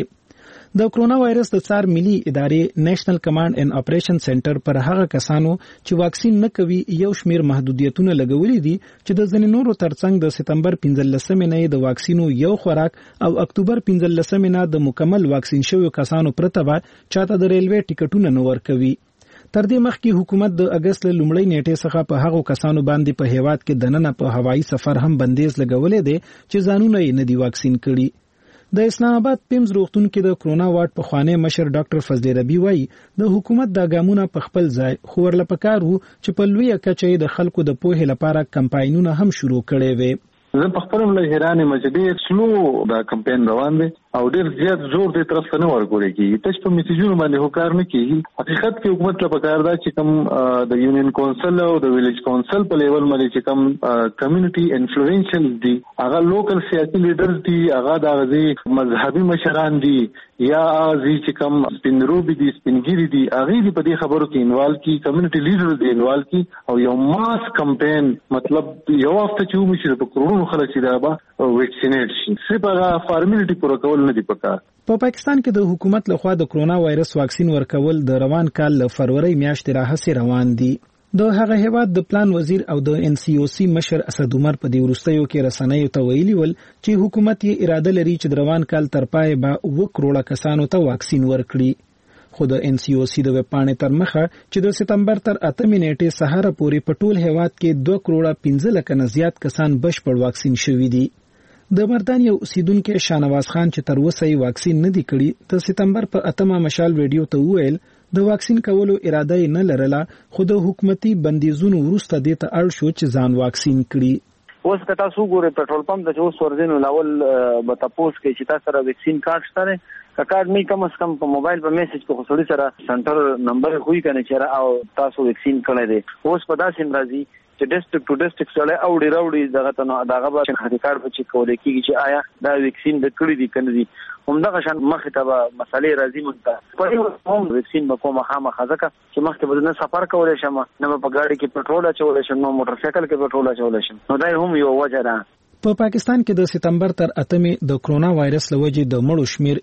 د کرونا وایرس د څار ملي ادارې نېشنل کمانډ اینڈ اپریشن سنټر پر هغه کسانو چې واکسین نه کوي یو شمیر محدودیتونه لګولې دي چې د ځینې نورو ترڅنګ د سپتمبر 15 نه د واکسینو یو خوراک او اکتوبر 15 نه د مکمل واکسین شویو کسانو پرته به چاته د ریلوې ټیکټونه نه ورکوي. تر دې مخکې حکومت د اگست لومړۍ نیټې څخه په هغو کسانو باندې په هیواد کې دننه په هوایي سفر هم بندیز لګولې دي چې ځانونه یې نه دي واکسین کړي. د اسلام آباد پیمز روغتون کې د کرونا وارډ په خوانی مشر ډاکټر فضل ربی وایي د حکومت د ګامونه په خپل ځای خو ورلپکار وو چې په لویه کچه د خلکو د پوهې لپاره کمپاینونه هم شروع کړي وي. زه په خپل له حیرانه مجدي سلو دا کمپاین روان دی او ډیر زیات زور دې طرف ته نه ورګوري کیږي. تاسو په میسجونو باندې هوکار نه کیږي. حقیقت کې حکومت له پکار دا چې کوم د یونین کونسل او د ویلیج کونسل په لیول باندې چې کوم کمیونټي انفلوئنشل دي، هغه لوکل سیاسي لیډرز دي، هغه د مذهبي مشران دي یا ازي چې کوم سپینروبي دي، سپینګيري دي، هغه دې په دې خبرو کې انوالو کی، کمیونټي لیډر دې انوالو کی او یو ماس کمپاین مطلب یو وخت چې موږ چې په کرونو خلک چې دا به ویکسینیټ شي سپه فارمیلیټي پوره کول نه دی پکار. په پاکستان کې د حکومت لخوا د کرونا وایرس واکسین ورکول د روان کال له فروری میاشتې راهیسې روان دي. د هغه هیواد د پلان وزیر او د ان سی او سی مشر اسد عمر په دې ورستیو کې رسنیو ته ویلي ول چې حکومت یې اراده لري چې د روان کال تر پای به 2 کروڑه کسانو ته واکسین ورکړي. خو د ان سی او سی د وپاڼې تر مخه چې د سپتمبر تر 8 نیټې سهار پورې په ټول هیواد کې 2 کروڑه 15 لک نه زیات کسان بشپړ واکسین شوي دي. د مردان یو اوسیدونکو شاهنواز خان چې تر اوسه یې واکسین نه دی کړی د سپتمبر په 8 مشال ویډیو ته وویل د واکسین کولو اراده نه لرله، خو د حکومتي بندیزونو وروسته د ته اړ شو چې ځان واکسین کړي. اوس که تاسو ګورئ پټرول پمپ د اوس ورځینو لاول به تاسو کې چې تاسو سره ویکسین کارت شته کارت می کم از کم په موبایل په میسج په خصوصي سره سنټر نمبر خوې کنه چې او تاسو ویکسین کړی دی. اوس په داسې راځي چې ډیسټریکټ ټو ډیسټریکټ سره اوړي راوړي دغه به چې کارت په چیک کول کېږي چې آیا دا ویکسین د کړی دی کنه دی. همدغه شان مخه ته مسالې راځي مونږ په هم ویکسین به کومه خامخا ځکه چې مخکې به نه سفر کولای شم، نه په ګاډي کې پټرول اچولای شم، نو موټر سایکل کې پټرول اچولای شم. نو دا هم یو وجه ده. په پاکستان کې د سپتمبر تر 8 د کرونا وایرس لوجې د مړو شمیر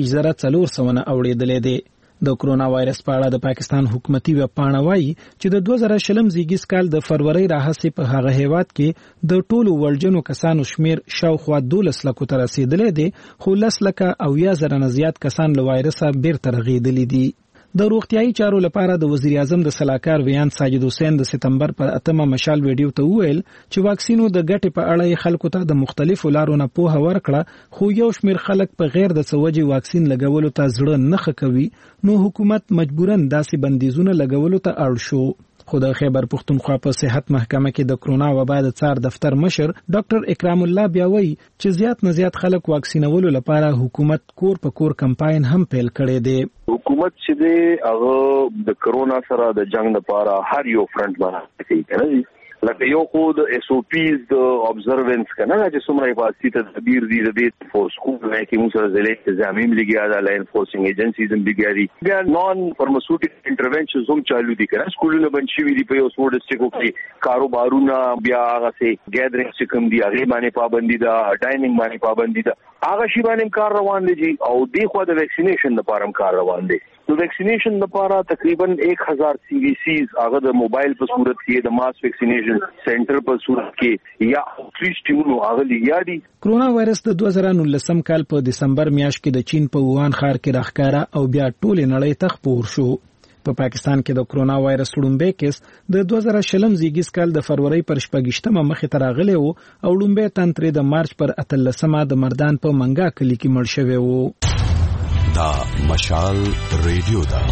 4,400 نه اوریدلې دي. د کرونا وایرس په اړه د پاکستان حکومتي وپاڼه وایي چې د 2020 زیږیز کال د فروری راهیسې په هغه هیواد کې د ټولو ورجنو کسانو شمیر شاوخوا 12 لکو ته رسیدلې دي، خو 10 لکه او 1000 نه زیات کسان له وایرسه بیرته رغېدلي دي. د روغتیايي چارو لپاره د وزیر اعظم د سلاکار ویان ساجد حسین د سپتمبر پر 8 مشال ویډیو ته وویل چې واکسینو د ګټې په اړه خلکو ته د مختلفو لارو نه پوهه ورکړه، خو یو شمیر خلک په غیر د سوجي واکسین لګولو ته زړه نه ښه کوي، نو حکومت مجبورن داسې بندیزونه لګولو ته اړ شو. خو د خیبر پختونخوا په صحت محکمه کې د کرونا وبا د څار دفتر مشر ډاکټر اکرام الله بیا وایي چې زیات نه زیات خلک واکسینولو لپاره حکومت کور په کور کمپاین هم پیل کړی دی. حکومت چې دی هغه د کرونا سره د جنگ لپاره هر یو فرنٹ باندې کوي کنه، لکه یو خو د اس او پیز د ابزرونس کنه چې څومره حفاظتي تدابیر دي د دې فورس کو نه کې موږ سره ضلع انتظامی لګیا د لاین فورسینګ ایجنسیز هم لګیا دي، بیا نان فارماسیوټیکل انټرونشنز هم چالو دي کنه. سکولونه بند شوي دي په یو څو ډسټریکټو کې، کاروبارونه بیا هغه سي ګیدرینګ چې کوم دي هغه باندې پابندي ده، ډایننګ باندې پابندي ده، هغه شی باندې کار روان دي او د خو د ویکسینیشن لپاره کار روان دي. نو ویکسینیشن لپاره تقریبا 1000 سی وی سیز هغه د موبایل په صورت کې د ماس ویکسینیشن سنټر په صورت کې یا اوټریچ ټیمونو هغه لګیا دي. کرونا وایرس د 2019 کال په دسمبر میاشت کې د چین په ووهان ښار کې راښکاره او بیا ټول نړۍ ته خپور شو. په پاکستان کې د کرونا وایرس لومبه کیس د 2020 زیږیز کال د فروری پر 28مه مخې ته راغلی و او لومبه تن ترې د مارچ پر 13مه د مردان په منګا کلی کې مړ شوی و. دا مشال ریډیو دا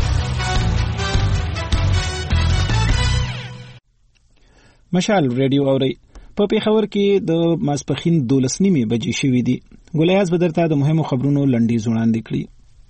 مشال ریډیو اوري. په پیښور کې د ماسپخین 12 بجې شوې دي. ګولیاز بدرته د مهمو خبرونو لنډیز وړاندې کړي.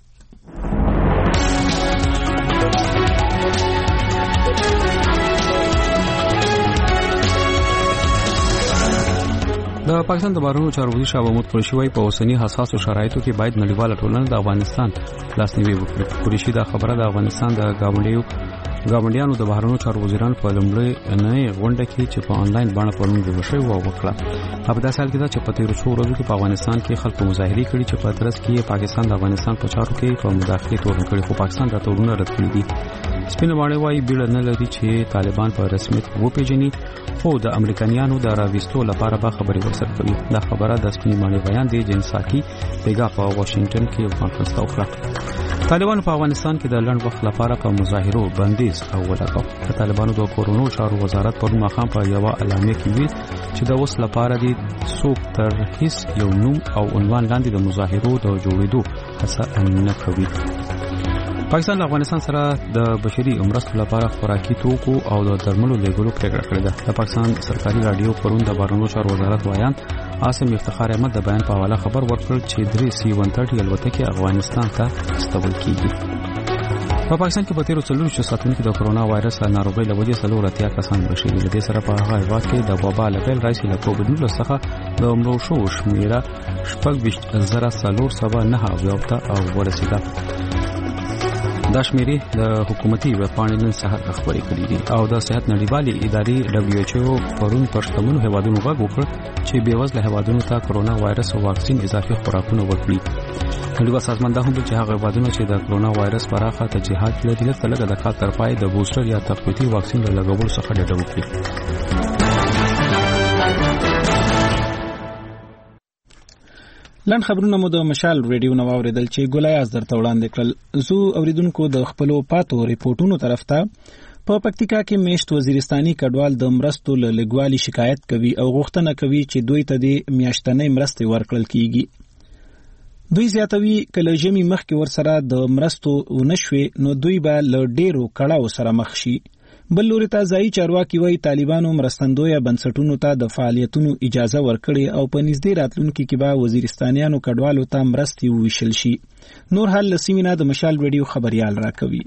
د پاکستان د بهرنیو چارو وزیر شاه محمود قریشي وايي په اوسنی حساسو شرایطو کې باید نړیواله ټولنه د افغانستان لاسنیوي وکړي. قریشي دا خبره د افغانستان د گاونډیانو د بهرنیو چارو وزیرانو په لومړۍ نه غونډه کې چې په انلاین باندې پرون جوړ شوی و وکړه. په داسې حال کې چې په تیر څو ورځو کې په افغانستان کې خلکو مظاهرې کړي چې په ترڅ کې پاکستان د افغانستان په چارو کې په مداخله تورن کړي، خو پاکستان دا تورونه رد کړي دي. سپینه باندې وايي بیړه نه لري چې طالبان په رسمیت وپیژني، خو د امریکایانو د راوستو لپاره به خبري ورسره کوي. دا خبره د سپینه باندې بیان دی جنساکی پیګه په واشنگټن کې یو کانفرنس ته وکړه. طالبان په افغانستان کې د لنډ وخت لپاره په مظاهرو بندیز او ولګاو. طالبانو د کورونو چارو وزارت په مخام په یو اعلامیه کې ویل چې د اوس لپاره د څوک تر هیڅ یو نوم او عنوان لاندې د مظاهرو د جوړېدو هڅه نه کوي. پاکستان له افغانستان سره د بشري مرستو لپاره خوراکي توکو او د درملو لیږلو پریکړه کړې ده. د پاکستان سرکاري رادیو پرون د بهرنیو چارو وزارت وایان عاصم افتخار احمد د بیان په حواله خبر ورکړ چې 3C-130 الوتکې افغانستان ته استول کیږي. په پاکستان کې په تیرو 4 ساعتونو کې د کرونا وایرس ناروغۍ له وجې 4 کسان مړ شوي. د دې سره په هغه هیواد کې د وبا له پیل راهیسې له کووډ-19 څخه د مړو شوو شمېره 26,409 ته ورسېده. دا شمیرې د حکومتي ویبپاڼې نن سهار خبرې کړې دي او د صحت نړیوالې ادارې WHO پرون پر شتمنو هیوادونو غږ وکړ چې بېوزله هیوادونو ته کرونا وایرس او واکسین اضافي خوراکونه ورکړي. نړیوال سازمان دا هم چې هغه هیوادونه چې د کرونا وایرس پراخه تجهیزات لري له لږه د کال تر پای د بوستر یا تقویتي واکسین له لګولو څخه ډډه وکړي. لن خبرونه مو د مشال ریډیو نو اوریدل چې ګولیاز درته وړاندې کړل. زو اوریدونکو د خپلو پاتو ریپورتونو طرف ته په پکتیکا کې میشت وزیرستاني کډوال د مرستو له لګوالي شکایت کوي او غوښتنه کوي چې دوی ته د میاشتنۍ مرستې ورکړل کیږي. دوی زیاتوي کله جمی مخکې ورسره د مرستو ونشوي نو دوی به له ډیرو کړهو سره مخ شي. بل لوري ته ځایي چارواکي وایي طالبانو مرستندویه بنسټونو ته د فعالیتونو اجازه ورکړي او په نږدې راتلونکي کې به وزیرستانیانو کډوالو ته مرستې وویشل شي. نور حال لسیمینا د مشال ریډیو خبريال راکوي.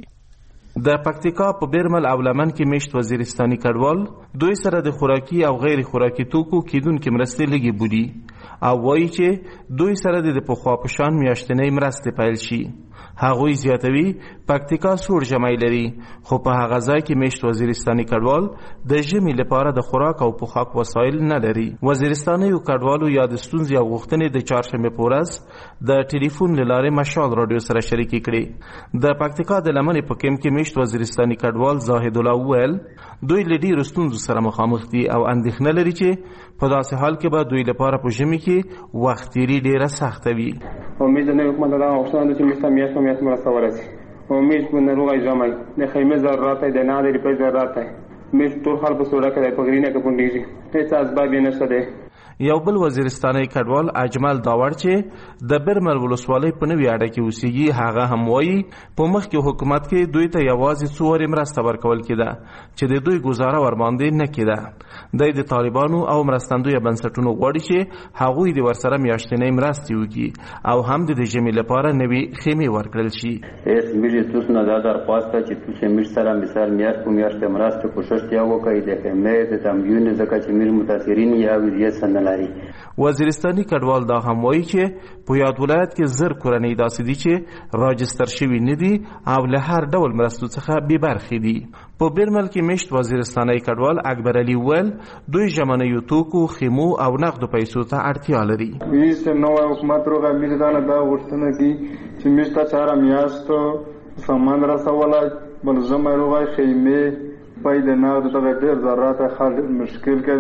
د پکتیکا په بیرمل او لمن کې میشت وزیرستاني کډوال دوی سره د خوراکي او غیر خوراکي توکو کیدونکو مرستې لګي بودي او وایي چې دوی سره د پخوا په شان میاشتنۍ مرستې پیل شي. هغوی زیاتوي پکتیکا سوړ ژمی لري خو په هغه ځای کې میشت وزیرستاني کډوال د ژمي لپاره د خوراک او پوښاک وسایل نه لري. وزیرستانیو کډوالو یا د ستونزې او غوښتنې د چهارشنبې په ورځ د ټلیفون له لارې مشال راډیو سره شریکې کړې. د پکتیکا د لمنې په کمپ کې میشت وزیرستاني کډوال زاهد الله وویل دوی له ډېرو ستونزو سره مخامخ دي او اندېښنه لري چې په داسې حال کې به دوی لپاره په ژمي کې وخت تېري ډېره سخته وي. امید نه حکومت دا غوښتنه ده چې میاشت مرسته ورسي. امید په ناروغي ژمی د خیمه ضرورت دی، د نادر په ضرورت دی. میشت ټول خلک په سوډا کې د پګرینه کې پونډيږي. هیڅ اسباب یې نشته دی. یو بل وزیرستاني کډوال اجمل داوړ چې د برمل ولسوالۍ په نوې اډه کې اوسېږي هغه هم وایي په مخ کې حکومت کې دوی ته یوازې څو ورځې مرسته ورکول کېده چې د دوی گزاره ور باندې نه کېده. د طالبانو او مرستندویه بنسټونو غواړي چې هغوی د ورسره میاشتنۍ مرستې وکړي او هم د ژمي لپاره نوې خیمې ورکړل شي. اس میږي تاسو نه دا درخواست چې تاسو میر سره مثال میاشت په میاشت مرسته کوشش یا وکړئ د خیمې د تمویل ځکه چې میر متاثرین یا وضعیت سن لري. وزیرستاني کډوال دا هم وایي چې په یاد ولایت کې زر کورنۍ داسې دي چې راجستر شوي نه دي او له هر ډول مرستو څخه بې برخې دي. په بیرمل کې میشت وزیرستاني کډوال اکبر علي وویل دوی ژمنیو توکو، خیمو او نقدو پیسو ته اړتیا لري. هیڅ نوی حکومت روغه میردانه دا غوښتنه دي چې میشت چاره میاشتو سامان رسولای بل زمای روغه خیمه پای د نقد ته ډېر ضرورت خلک مشکل کېده.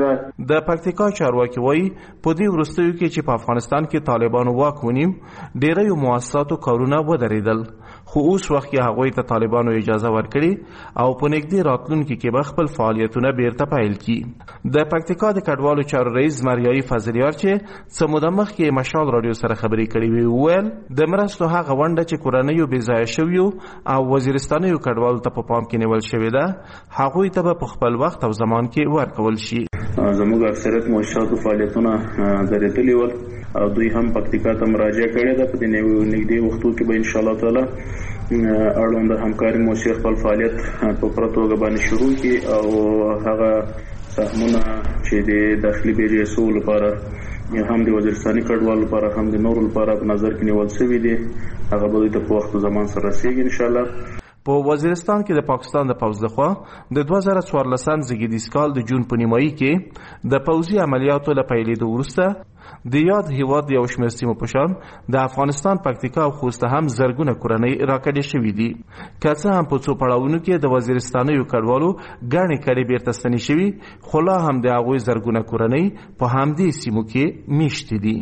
د پکتیکا چارواکي وایي په دې وروستیو کې چې په افغانستان کې طالبانو واک ونیو ډیری مؤسساتو کارونه ودرېدل، خو اوس وخت کې هغوی ته طالبانو اجازه ورکړي او په نږدې راتلونکي کې به خپل فعالیتونه بیرته پیل کړي. د پکتیکا د کډوالو چارو رئیس زمریایي فضلیار چې څه موده مخکې مشال راډیو سره خبرې کړې وې وویل د مرستو هغه ونډه چې کورنیو بې ځایه شویو او وزیرستانیو کډوالو ته په پام کې نیول شوې ده هغوی ته به په خپل وخت او زمان کې ورکول شي. زموږ اکثریت مؤسساتو فعالیتونه درېدلي ول او دوی هم پکتیکا ته مراجعه کړې ده. په دې نږدې وختو کې به انشاءالله تعالی اړوند همکاري موسسې خپل فعالیت په پوره توګه باندې شروع کړي او هغه سهمونه چې د داخلي بیرې اصول لپاره هم د وزیرستاني کډوالو لپاره هم د نورو لپاره په نظر کې نیول شوي دي هغه به دوی ته په وخت زمان سره رسیږي انشاءالله. په وزیرستان کې د پاکستان د پوځ لخوا د 2014 زیږدیز کال د جون په نیمایي کې د پوځي عملیاتو له پیلېدو وروسته د یاد هیواد یو شمېر سیمو په شان د افغانستان پکتیکا او خوست هم زرګونه کورنۍ راکډې شوي دي. که څه هم په څو پړاوونو کې د وزیرستانیو کډوالو ګڼې کډې بیرته ستنې شوي خو لا هم د هغوی زرګونه کورنۍ په همدې سیمو کې میشتې دي.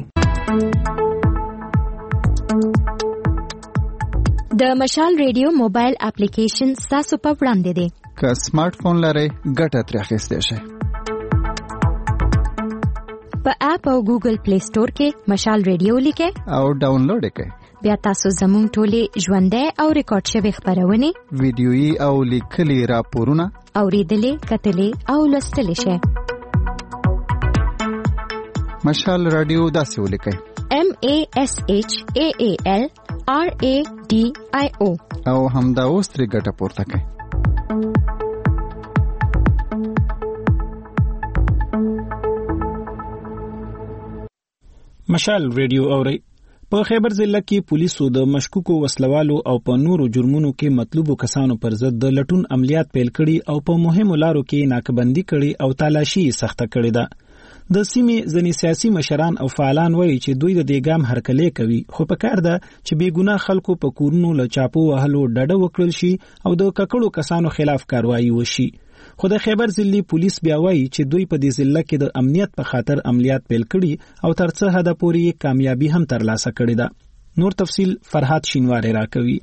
د مشال ریډیو موبایل اپلیکیشن ستاسو په وړاندې دی. که سمارټ فون لرئ ګټه ترې اخیستی شئ. په اپ او ګوګل پلی سٹور کې مشال ریډیو لیکئ او ډاونلوډ یې کړئ. بیا تاسو زموږ ټولې ژوندۍ او ریکارډ شوې خپرونې ویډیويي او لیکلي راپورونه اوریدلې کتلې او لوستلې شئ. مشال رادیو داسې ولیکئ MASHAAL RADIO او همدا اوس ترې ګټه پورته کړئ. مشال ریډیو اوري. په خیبر ضلع کې پولیسو د مشکوکو وسلوالو او په نورو جرمونو کې مطلوبو کسانو پر ضد د لټون عملیات پیل کړي او په مهمو لارو کې ناکبندي کړي او تالاشي سخته کړي ده. د سیمې ځینې سیاسي مشران او فعالان وایي چې دوی د دې ګام هرکلی کوي خو پکار ده چې بې ګناه خلکو په کورونو له چاپو وهلو ډډه وکړل شي او د ککړو کسانو خلاف کاروایی وشي. خو د خیبر ضلعي پولیس بیا وایي چې دوی په دې ضلع کې د امنیت په خاطر عملیات پیل کړي او تر څه حده پورې کامیابی هم ترلاسه کړې ده. نور تفصیل فرحات شینواری راکوي.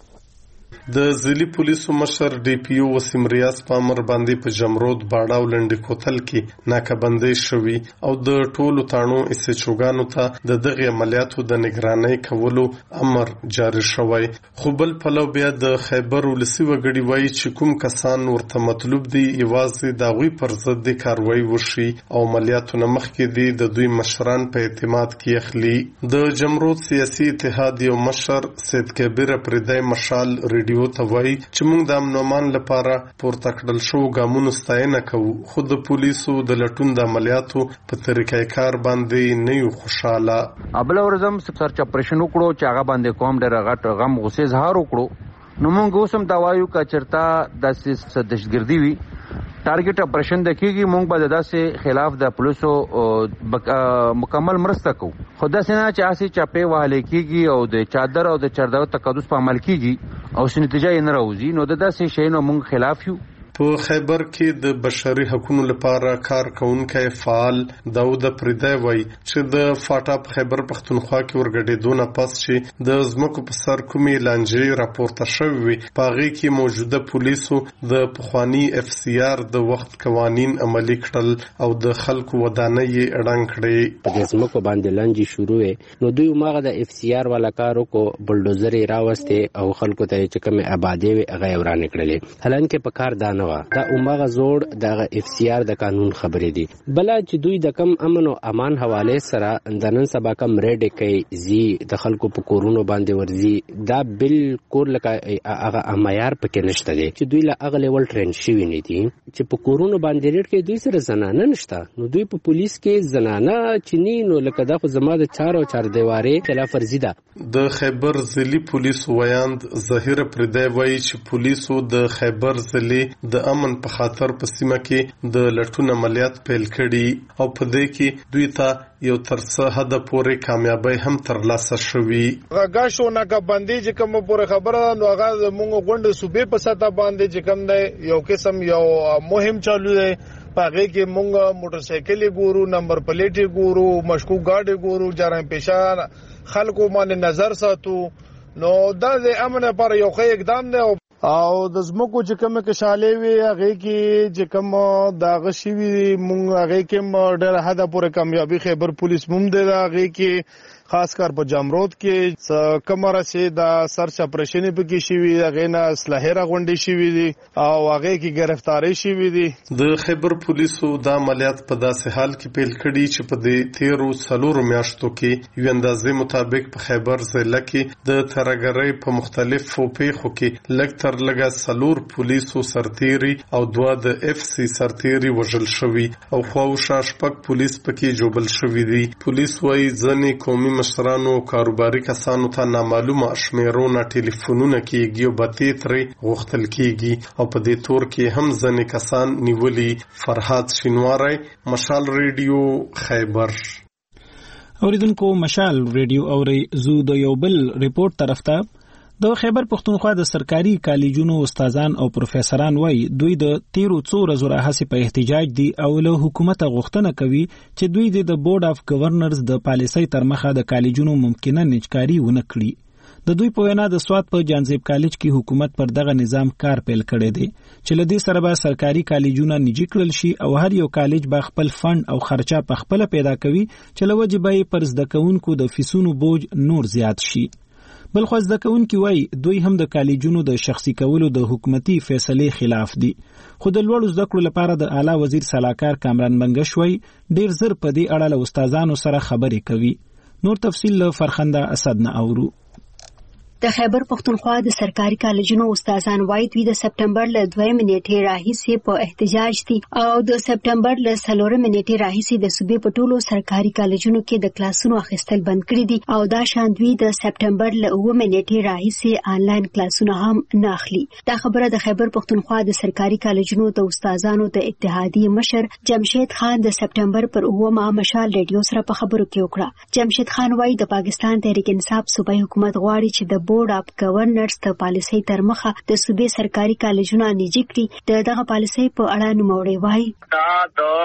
د ضلعي پولیسو مشر ډي پی او وسیم ریاض په امر باندې په جمرود باډا او لنډي کوتل کې ناکبندي شوي او د ټولو تانو اسچوګانو ته د دغه عملیاتو د نگرانۍ کولو امر جاری شوی. خو بل پلو بیا د خیبر ولسی وګړي وایي چې کوم کسان ورته مطلوب دي یوازې د غوي پر ضد د کاروایی وشي او عملیاتو نه مخکې دي د دوی مشران په اعتماد کې اخلي. د جمرود سیاسي اتحاد یو مشر سید کبیر پردای مشال ریډیو ته وایي چې موږ د امن و امان لپاره پورته کړل شو ګامونو ستاینه کوو خو د پولیسو د لټون د عملیاتو په طریقې کار باندې نه یو خوشاله. ابل ورزم سرچ اپریشن وکړو چې هغه باندې کوم ډېر غټ غم غوسه اظهار وکړو نو موږ اوسم دا وایو چې چرتا د دهشتګردي وي ټارګټ اپریشن د کیږي موږ به داسې خلاف د پولیسو مکمل مرسته کوو خو داسې نه چې اسی چاپې وهلې کیږي او د چادر او د چرداو تقدس په عمل کیږي او نتیجه یې نه راوځي نو د داسې شیانو موږ خلاف یو. په خیبر کې د بشري حقوقو لپاره کار کوونکی فعال داود پردای وایي چې د فاټا په خیبر پښتونخوا کې ورګډېدو نه پس چې د ځمکو په سر کومې لانجې راپورته شوې وي په هغې کې موجوده پولیسو د پخواني اف سی آر د وخت قوانین عملي کړل او د خلکو ودانۍ یې اړنګ کړې. په دې ځمکو باندې لانجې شروع نو دوی هماغه د اف سی آر والا کار وکړو بلډوزر یې راوستې او خلکو ته چې کومې آبادۍ وې هغه یې ورانې کړلې حالانکه په کار دا نه دا عمره زوړ د اف سی آر د قانون خبرې دي بل چې دوی د کم امن او امان حواله سره د نن سبا کم ریډ کوي زی د خلکو په کورونو باندې ورزي دا بالکل لکه هغه معیار پکې نشته دي چې دوی لا هغه لیول ټرین شوی نه دي چې په کورونو باندې ریډ کوي دوی سره زنانه نشته نو دوی په پولیس کې زنانه چني نو لکه دا خو زما د 4 دیوارې خلاف ورزي ده. د خیبر ضلعي پولیس ویاند ظاهر پردای وایي چې پولیسو د خیبر ضلعي د امن په خاطر په سیمه کې د لټون عملیات پیل کړي او په دې کې دوی ته یو تر څه حد پورې کامیابی هم ترلاسه شوې. غاښو ناکبندي چې کوم پورې خبره نو هغه موږ غونډه صوبې په سطح باندې چې کوم دی یو قسم یو مهم چالو دی پاغه کې مونږ موټر سایکل ګورو، نمبر پلیټ ګورو، مشکوک گاډي ګورو، جرم پیشان خلکو باندې نظر ساتو. نو دا د امن پر یو ښه اقدام دی او د زمکو چې کوم کې شالې وي هغه کې چې کوم دا غشي وي مونږ هغه کې ډېر حد پورې کامیابی خیبر پولیس مم دی هغه کې خاص کر په جمرود کې کمره سي دا سرچ اپریشن په کې شي وي هغه نه اسلحه راغونډي شي وي او هغه کې گرفتاری شي وي دي. د خیبر پولیسو د عملیات په داسې حال کې پیل کړي چې په دې 13 میاشتو کې یو اندازې مطابق په خیبر ضلع کې د ترګرۍ په مختلفو پیښو کې لږ تر لږه 4 پولیسو سرتیري او 2 د اف سی سرتیري وژل شوي او خواوشا شپږ پولیس پکې جوړل شوي دي. پولیس وايي ځنې قومي مشرانو کاروباري کسانو ته نامعلومه شمیرونه ټلیفونونه کېږي او بتې ترې غوښتل کېږي او په دې تور کې هم ځنې کسان نیولي. فرهاد شینواری، مشال ریډیو، خیبر. اوریدونکو مشال ریډیو اوري زو د یو بل ریپورت طرف ته د خیبر پښتونخوا د سرکاري کالجونو استادان او پروفیسوران وایي دوی د 13 ورځو راهیسې په احتجاج دي او له حکومت غوښتنه کوي چې دوی د بورډ اف گورنرز د پالیسۍ تر مخه د کالجونو ممکنه نچکاري ونه کړي. د دوی په وینا د سوات په جانزیب کالج کې حکومت پر دغه نظام کار پیل کړی دی چې لدې سره به سرکاري کالجونه نجی کړل شي او هر یو کالج به خپل فند او خرچه په خپل پیدا کوي چې لوجه به پر زده کوونکو د فیسونو بوج نور زیات شي. بل خو زده کوونکي وایي دوی هم د کالجونو د شخصي کولو د حکومتي فیصلې خلاف دي. خو د لوړو زده کړو لپاره د اعلی وزیر سلاکار کامران منګش وایي ډیر زر په دې اړه له استادانو سره خبرې کوي. نور تفصیل له فرخنده اسد نه اورو. د خیبر پښتونخوا د سرکاري کالجونو استادان وایي دوی د سپټمبر له 2 نیټې راهیسې په احتجاج دي او د سپټمبر له 4 نیټې راهیسې د صوبې په ټولو سرکاري کالجونو کې د کلاسونو اخیستل بند کړي دي او دا شان دوی د سپټمبر له 9 نیټې راهیسې آنلاین کلاسونه هم نه اخلي. دا خبره د خیبر پښتونخوا د سرکاري کالجونو د استادانو د اتحادیې مشر جمشید خان د سپټمبر پر 9 مشال ریډیو سره په خبرو کې وکړه. جمشید خان وایي د پاکستان تحریک انصاف صوبایي حکومت غواړي چې د بورډ اف گورنرز ته پالیسۍ تر مخه د صوبې سرکاري کالجونه نجی کړي. دغه پالیسۍ په اړه نوموړی وایي دا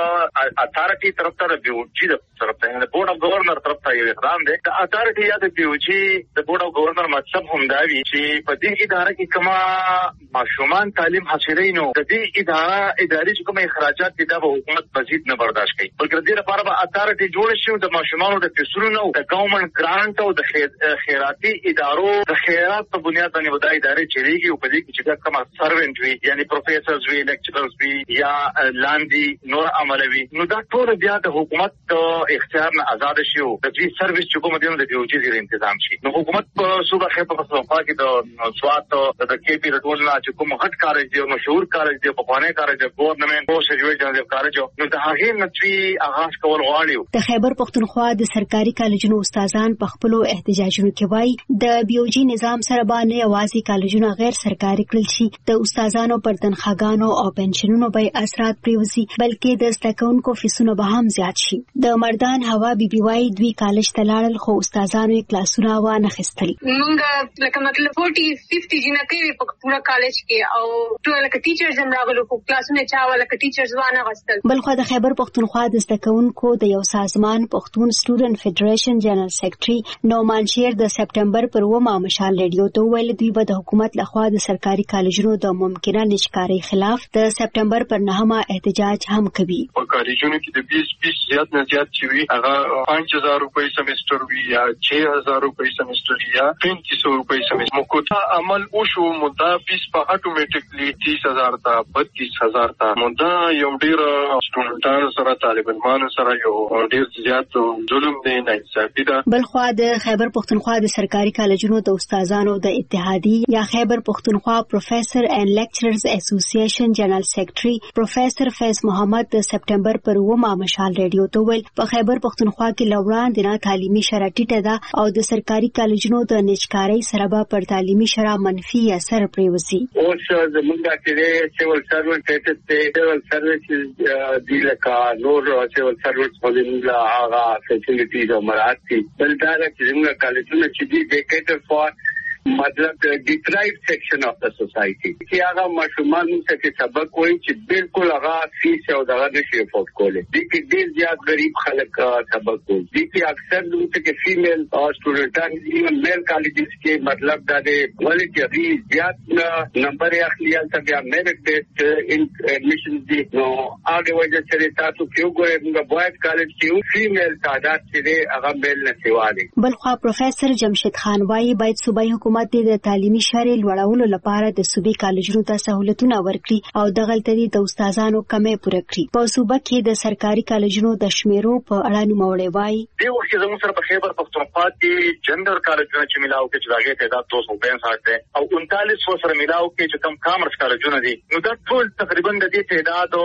د اتارټي طرف ته د بیوجي د طرف ته د بورډ اف گورنر طرف ته یو اقدام دی. د اتارټي یا د بیوجي د بورډ اف گورنر مطلب هم دا وی چې په دې اداره کې کما ماشومان تعلیم حاصلوي نو د دې ادارې چې کوم اخراجات دي دا به حکومت مزید نه برداشت کوي بلکې دې لپاره به اتارټي جوړ شي د ماشومانو د فیسونو د ګورنمنت ګرانټ او د خیراتي ادارو د خیرات په بنیاد باندې ودای ادارې چریږي او په دې کې چې کوم سروینټ وي یعنی پروفیسورز وي لیکچررز وي یا لاندې نور عملوي نو دا ټول بیا د حکومت اختیار نه آزاد شي او د دې سرویس چې کوم دی نو د بیوجي زیر تنظیم شي. نو حکومت په صوبه خیبر پښتونخوا کې د سوات د کې پی رټول نه چې کوم هټ کالج دی او مشهور کالج دی په خوانه کالج دی ګورنمنت او شجوي جانب کالج نو د هغه نتوی آغاز کول غواړي. د خیبر پښتونخوا د سرکاري کالجونو استادان په خپل احتجاجونو کې وایي د بیوجي نظام سره باندې یوازې کالجونه غیر سرکاري کړل شي د استادانو پر تنخواګانو او پنشنونو به اثرات پریوزي بلکې د زده کوونکو فیسونه به هم زیات شي. د مردان هوا بیبي وایي دوی کالج ته لاړل خو استادانو یې کلاسونه وانه خستل. موږ لکه مطلب 40-50 جنہ کوي په پورا کالج کې او ټول لکه ټیچرز هم راغلو خو کلاسونه چا ولکه ټیچرز وانه غستل. بلخو د خیبر پښتونخوا د زده کوونکو د یو سازمان پښتون سټوډنټ فدریشن جنرال سیکریټري نومان شیر د سپټمبر پر 9 مشال ریډیو ته ویل دوی به د حکومت لخوا د سرکاري کالجونو د ممکنه نشکاري خلاف د سپټمبر پر 9 احتجاج هم کوي. په کالجونو کې د 20 زیات نه زیات چې وي هغه 5000 روپۍ سمستر وي یا 6000 روپۍ سمستر یا 3500 روپۍ سمستر مکوتا عمل وشو مدا پیس په اتوماتیکلی 30000 ته 32000 ته مدا یو ډیر سټوډنټانو سره طالبانو سره یو ډیر زیات ظلم دی نه انصافي ده. بلخو د خیبر پښتونخوا د سرکاري کالجونو د استادانو د اتحادیې یا خیبر پښتونخوا پروفیسور اینڈ لیکچررز اسوسییشن جنرال سیکریټري پروفیسور فیض محمد د سپټمبر پر 9 مشال ریډیو ته ویل په خیبر پښتونخوا کې لوړان د تعلیمي شرایط ټیټه ده او د سرکاري کالجونو د نشکارۍ سره به پر تعلیمي شرایط منفي اثر پریوزي. اوس زموږ کې سیول سروینټ ته سیول سرویسز دی لکه نور سیول سرویس په هغه فیسیلیټیز او مراتب بل دا چې زموږ کالجونه چې دی د کیټر فار مطلب ډیپرایوډ سیکشن اف د سوسایټي چې هغه ماشومان څخه سبق وایي چې بالکل هغه فیس او دغه نشي افورد کولی. دي کې ډېر زیات غریب خلک سبق کوي. دي کې اکثر دوی چې فیمیل او سټوډنټان ایون میل کالجز کې مطلب دا دی ولې چې ری زیات نمبر اخلي تل بیا میرټ بیسډ ان ایڈمیشن دي نو هغه وجه چې تاسو کیو ګورئ موږ بوایز کالج کې فیمیل تعداد چې هغه میل نه سیوالي. بلخوا پروفیسور جمشید خان وايي باید صوبایي حکومت د تعلیمي شارې لوړولو لپاره د صوبې کالجونو ته سہولتونه ورکړي او دغلته د استادانو کمې پوره کړي. په صوبه کې د سرکاري کالجونو د شمیرو په اړه نوموړی وايي د وخت زموږ سره په خیبر پختونخوا کې جندر کالجونه چې ملاو کې چې هغه تعداد 265 دی او 39 سره ملاو کې چې کم کامرس کالجونه دي نو دا ټول تقریبا د دې تعداد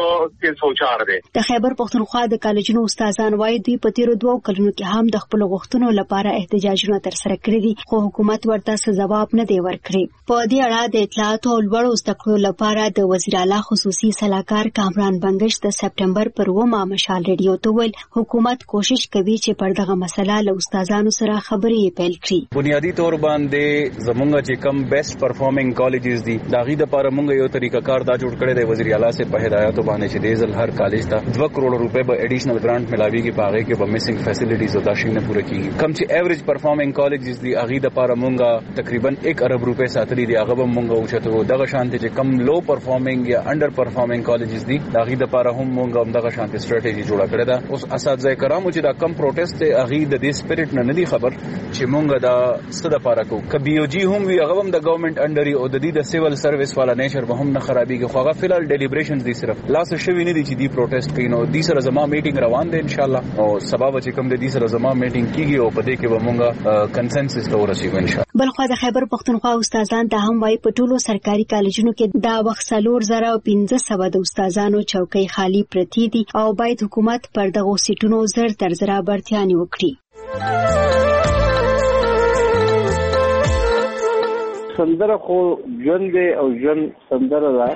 304 دی. د خیبر پختونخوا د کالجونو استادان وايي دوی په تیرو 2 کلونو کې هم د خپل غوښتنو لپاره احتجاجونه ترسره کړي دي خو حکومت ورته څه جواب نه دی ورکړی. په دې اړه د اطلاعات او لوړو زده کړو لپاره د وزیر اعلی خصوصي سلاکار کامران بنگش د سپټمبر پر 9 مشال ریډیو ته ویل حکومت کوشش کوي چې پر دغه مسله له استادانو سره خبرې پیل کړي. بنیادی تور باندې زمونږ چې کم بیسټ پرفارمینګ کالجز دي داغي د لپاره مونږ یو طریقہ کار دا جوړ کړی دی وزیر اعلی سے په هدایت باندې چې دیزل هر کالج ته 2 کروڑ روپے به ایډیشنل گرانټ ملاويږي پاغه کې به میسنګ فیسیلیټیز او دا شي نه پوره کیږي. کم چې ایوریج پرفارمینګ کالجز دي اغي د لپاره مونږ تقریبا 1 ارب روپے ساتلی دی هغه به مونږ اوچته دغه شانتي چې کم لو پرفارمینګ یا انډر پرفارمینګ کالجز دي داغي د لپاره هم مونږ هم دغه شانتي سټریټیجی جوړه کړې ده. اوس اساتذه کرامو چې دا کم پروټیسټ اغي د دې سپیریټ نه دی خبر چې مونږ دا ست د لپاره کو کبي او جی هم وی هغه هم د گورنمنت انډر او د دې د سیول سرویس والا نیچر به هم نه خرابېږي خو هغه فلال ډیلیبریشنز دي صرف لاس شوی نه دي چې دی پروټیسټ کوي نو دې سره زما میټینګ روان دی ان شاء الله او سبب چې کوم دې سره زما میټینګ کیږي او په دې کې به مونږ کنسنسس ته ورسېږو ان شاء الله. بلخوا د خیبر پختونخوا استادان ته هم وايي په ټولو سرکاري کالجونو کې دا وخت 4500 د استادانو چوکۍ خالی پرتی دي او باید حکومت پر دغه سیټونو زر تر زر برتیانی وکړي. سندره خو ژوند دی او ژوند سندره ده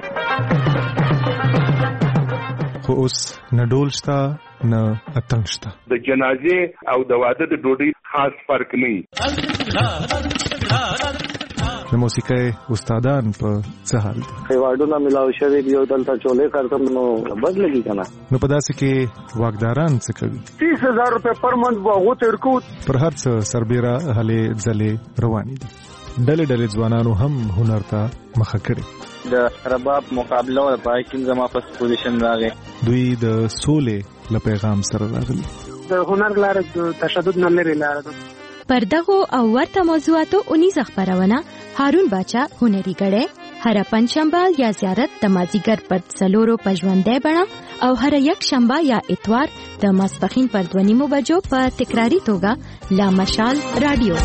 خو اوس نه ډول شته نه اتڼ شته. د جنازې او د واده د ډوډۍ خاص فرق نه د موسیقۍ استادان په څه حال دي؟ خیواډونه ملاو شوی دی او دلته چولې کارتم نو بدلږي کنه نو په داسې کې واګداران څه کوي؟ 30000 روپے پر منث واغو تر کو پر هر څه سربېره هلې ځلې روانې دي. ډلې ځوانانو هم هنر ته مخه کړې. د رباب مقابله او پایکینګ زما په پوزیشن راغی. دوی د سولې له پیغام سره راغلي. د هنر لاره تشدد نه لري لاره. پر دغه او ورته موضوعاتو اونیزه خبرونه هارون باچا هنري غړې هر پنځشنبه یا زیارت د مازیګر پر څلورو پژوندې بڼه او هر یک شنبه یا اتوار د ماسپخین پر 2:30 بجو په تکراری توګه لا مشال رادیو.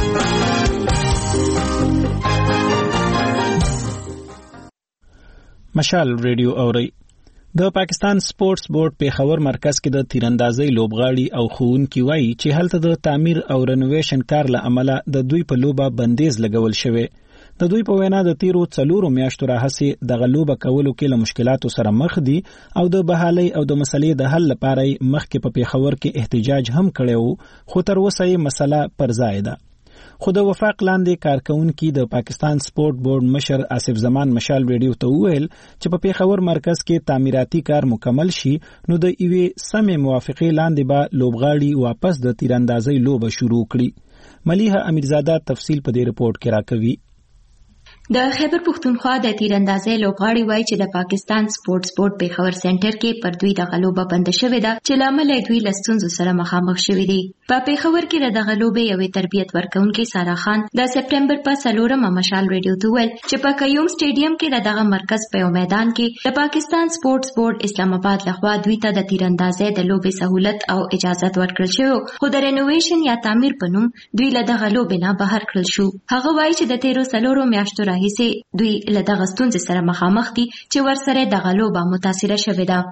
مشال ریډیو اوري. د پاکستان سپورتس بورډ په خبر مرکز کې د تیراندازۍ لوبغاړي او خوونکي وایي چې هلته د تعمیر او رینوویشن کار له امله د دوی په لوبه بندیز لګول شوی. د دوی په وینا د تیرو 4 میاشتو راهیسې د غلوبه کولو کې له مشکلاتو سره مخ دي او د بحالۍ او د مسلې د حل لپاره مخکې په پیښور کې احتجاج هم کړو خو تر اوسه یې مسله پر ځای ده. خو د وفاق لاندې کارکونکي د پاکستان سپورت بورډ مشر آصف زمان مشال ریډیو ته وویل چې په پیښور مرکز کې تعمیراتي کار مکمل شي نو د ایوې سمې موافقې لاندې به لوبغاړي واپس د تیراندازۍ لوبه شروع کړي. ملیحه امیرزاده تفصیل په دې رپورت کې راکوي. د خیبر پختونخوا د تیراندازۍ لوبغاړي وایي چې د پاکستان سپورتس بورډ پیښور سنټر کې پر دوی د غلوبه بند شوې ده چې لامل دوی له ستونزو سره مخامخ شوي دي. په پیښور کې د غلوبې یوې تربیت ورکونکي سارا خان د سپټمبر په 4 مشال ریډیو ته ویل چې په قیوم سټیډیم کې د دغه مرکز په میدان کې د پاکستان سپورتس بورډ اسلام آباد لخوا دوی ته د تیراندازۍ د لوبې سہولت او اجازه ورکړل شوی خو د رینوویشن یا تعمیر په نوم دوی له دغه لوبې نه بهر کړل شو. هغه وایي چې د تیرو 4 میاشتو راهیسې دوی له دغه ستونزې سره مخامخ دي چې ورسره دغه لوبه متاثره شوې ده.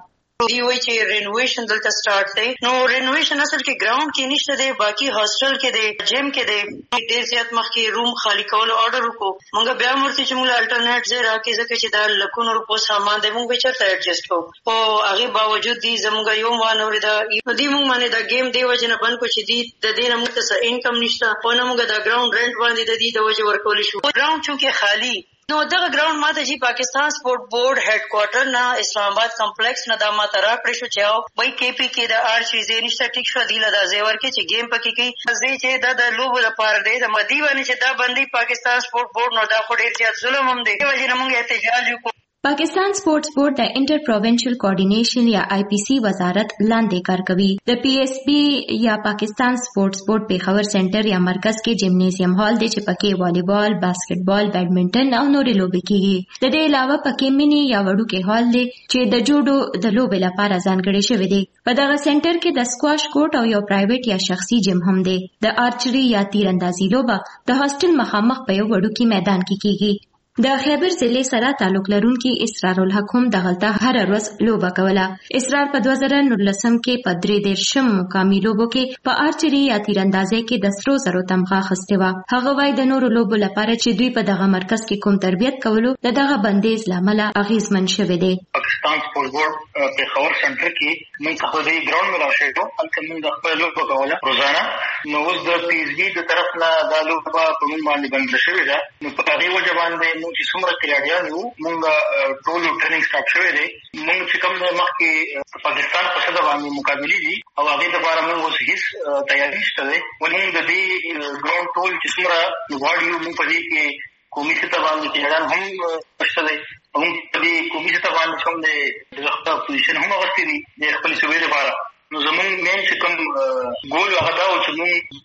دی وایي چې رینوویشن دلته سٹارټ دی. نو رینوویشن اصل کې ګراوند کې نشته دی، باقي هاسټل کې دی، جیم کې دی. ډېر زیات مخکې روم خالی کولو آرډر وکړو. موږ بیا ورته چې موږ الټرنیټ ځای راکړي ځکه چې دا لکونو روپو سامان دی، موږ به چېرته ایډجسټ کوو. خو هغې باوجود دی زموږ یو وانه اورېده. نو دی موږ باندې دا گیم دی وجې نه بند کړو چې دی د دې نه موږ ته څه انکم نشته او نه موږ دا ګراوند رینټ باندې د دې د وجې ورکولی شو. ګراوند چونکې خالي نو دغه ګراوند ماته چې پاکستان سپورټ بورډ هډ کوارټر نه اسلام آباد کمپلیکس نه دا ماته راکړی شو چې او وایي کې پی کې د آر چیزې نشته. ټیک شو دی له دا ځای ورکړي چې گیم پکې کوي ځای چې دا د لوبو لپاره دی. د مدي باندې چې دا بندي پاکستان سپورټ بورډ نو دا خو ډېر زیات ظلم هم دی. دې وجې نه موږ احتجاج وکړو. پاکستان سپورټس بورډ د انټر پروینشل کوارډینیشن یا آی پی سی وزارت لاندې کار کوي. د پی ایس بی یا پاکستان سپورټس بورډ پیښور سنټر یا مرکز کې جمنیزیم هال دی چې پکې والیبال، باسکټبال، بیډمنټن او نورې لوبې کیږي. د دې علاوه پکې مینی یا وړوکی هال دی چې د جوډو د لوبې لپاره ځانګړی شوی دی. په دغه سنټر کې د سکواش کورټ او یو پرایویټ یا شخصي جیم هم دی. د آرچري یا تیراندازي لوبه د هاسټل مخامخ په یو وړوکی میدان کې کیږي. د خیبر ضلع سره تعلق لرونکي اسرار الحق هم دغلته هر ورځ لوبه کوله. اسرار په 2019 کې په 3 مقامي لوبو کې په آرچري یا تیراندازۍ کې د سرو زرو تمغه اخیستې وه. هغه وایي د نورو لوبو لپاره چې دوی په دغه مرکز کې کوم تربیت کولو د دغه بندیز له امله اغېزمن شوی دی. پاکستان سپورټ بورډ پیښور سنټر کې موږ ته خو دې ګراوند ملاو شوی و، هلته موږ د خپله لوبه کوله روزانه. نو اوس د پی ایس بي د طرف نه دا لوبه په موږ باندې بنده شوې ده. نو په هغې وجه باندې موږ چې څومره کلاډیان یو موږ ټولو ټریننګ سټاپ شوی دی. موږ چې کوم مخکې پاکستان په سطح باندې مقابلې دي او هغې دپاره موږ اوس هېڅ تیاري نشته دی. ولې موږ د دې ګراوند ټول چې څومره غواړي یو موږ په دې کې قومي سطح باندې کلاډیان هم شته دی. موږ په دې قومي سطح باندې کوم دی د خپل پوزیشن هم اخیستې دي د خپلې صوبې دپاره. نو زموږ مین چې کوم ګول هغه دا و چې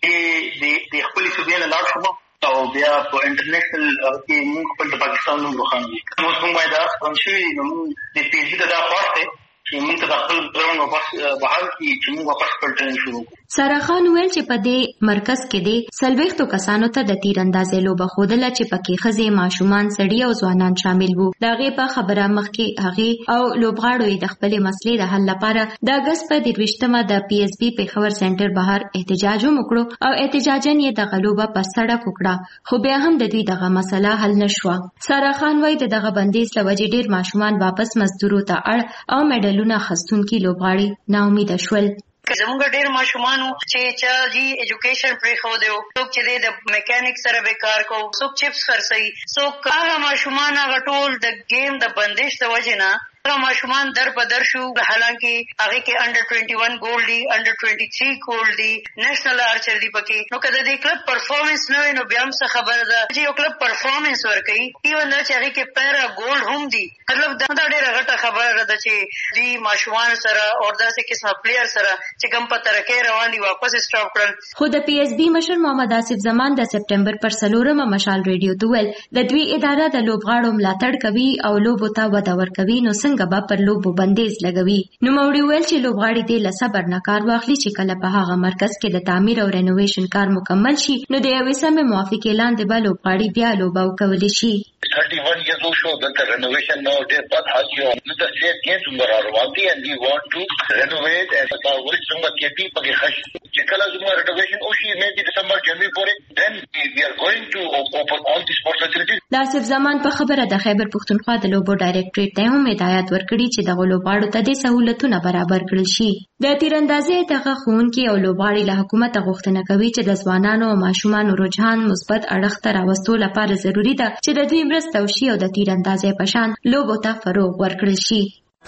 موږ د خپلې صوبې نه لاړ شو او بیا په انټرنیشنل کې موږ خپل د پاکستان نوم روښانه کړو. اوس موږ باید دا ختم شوي نو موږ د پی ایس بي ته دا خواست دی چې موږ ته د خپل ګراوند واپس بحال کړي چې موږ واپس خپل ټریننګ شروع کړو. سارا خان ویل چې په دې مرکز کې د 40 کسانو ته د تیراندازۍ لوبه ښودله چې پکې ښځې، ماشومان، سړي او ځوانان شامل وو. د هغې په خبره مخکې هغې او لوبغاړو یې د خپلې مسلې د حل لپاره د اګست په 23 د پی ایس بي پیښور سنټر بهر احتجاج هم وکړو او احتجاجاً یې دغه لوبه په سړک وکړه، خو بیا هم د دوی دغه مسله حل نه شوه. سارا خان وایي د دغه بندیز له وجې ډېر ماشومان واپس مزدورو ته اړ او میډلونه اخیستونکي لوبغاړي ناامیده شول. زموږ ډېر ماشومان وو چې چا جي ایجوکیشن پرېښودی وو، څوک چې د میکانیک سره به کار کوو، څوک چپس خرڅوي، څوک هغه ماشومان هغه ټول د گیم د بندش د وجې نه هغه ماشومان در په در شو. حالانکه هغې کې انډر 21 ګولډ دي، انډر 23 ګولډ دي، نیشنل آرچر دي پکې. نو که د دې کلب پرفارمنس نه وي نو بیا هم څه خبره ده چې یو کلب پرفارمنس ورکوي. ایون دا چې هغې کې پیرا ګولډ هم دي، مطلب دا ډېره غټه خبره ده چې دوی ماشومان سره او داسې قسمه پلیر سره چې کوم په ترقۍ روان دي واپس سټاپ کړل. خو د پی ایس بي مشر محمد آصف زمان د سپټمبر پر 4 مشال ریډیو ته ویل د دوی اداره د لوبغاړو ملاتړ کوي او لوبو ته وده ورکوي، نو څنګه به پر لوبو بندیز لګوي. نوموړي ویل چې لوبغاړي دې له صبر نه کار واخلي چې کله په هغه مرکز کې د تعمیر او رینوویشن کار مکمل شي نو د یوې سمې موافقې لاندې به لوبغاړي بیا لوبه وکولی شي. 31 years old show that the renovation now they but has you the state games umar arwati and we want to renovate and the which summa kp page khash chikala summa renovation oshi maybe December January for it then we are going to open all the sports facilities. آصف زمان په خبره د خیبر پښتونخوا د لوبو ډایریکټریټ ته هم هدایت ورکړي چې دغه لوبغاړو ته د سہولتونه برابر کړل شي. د تیراندازۍ دغه ښوونکي او لوبغاړي له حکومت غوښتنه کوي چې د ځوانانو او ماشومانو رجحان مثبت اړخ ته راوستو لپاره ضروري ده چې د دوی مرسته وشي او د تیراندازۍ په شان لوبو ته فروغ ورکړل شي.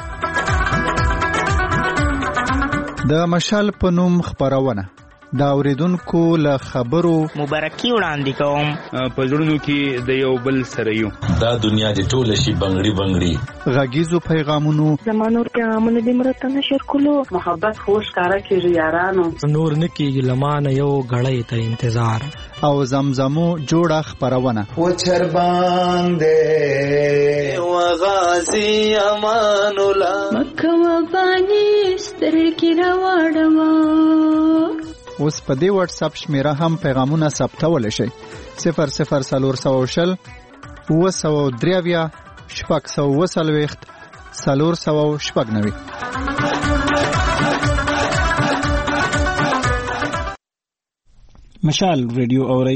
د مشال په نوم خپرونه دا اوریدونکو له خبرو مبارکي وړاندې کوم په زړونو کې د یو بل سره یو دا دنیا د ټوله شي بنګړي بنګړي غږیزو پیغامونو زمانو پیغامونه د مرته نشر کولو محبت خوش کارا کیږي یارانو نور نکیږي لمانه یو غړې ته انتظار او زمزمو جوړه خپرونه و چر باندې و غازی امان الله مکه و بانی سترګې راوړم. اوس په دې واتس اپ شمیره هم پیغامونه ثبتول شي 00420 903 490. مشال ریډیو اوري.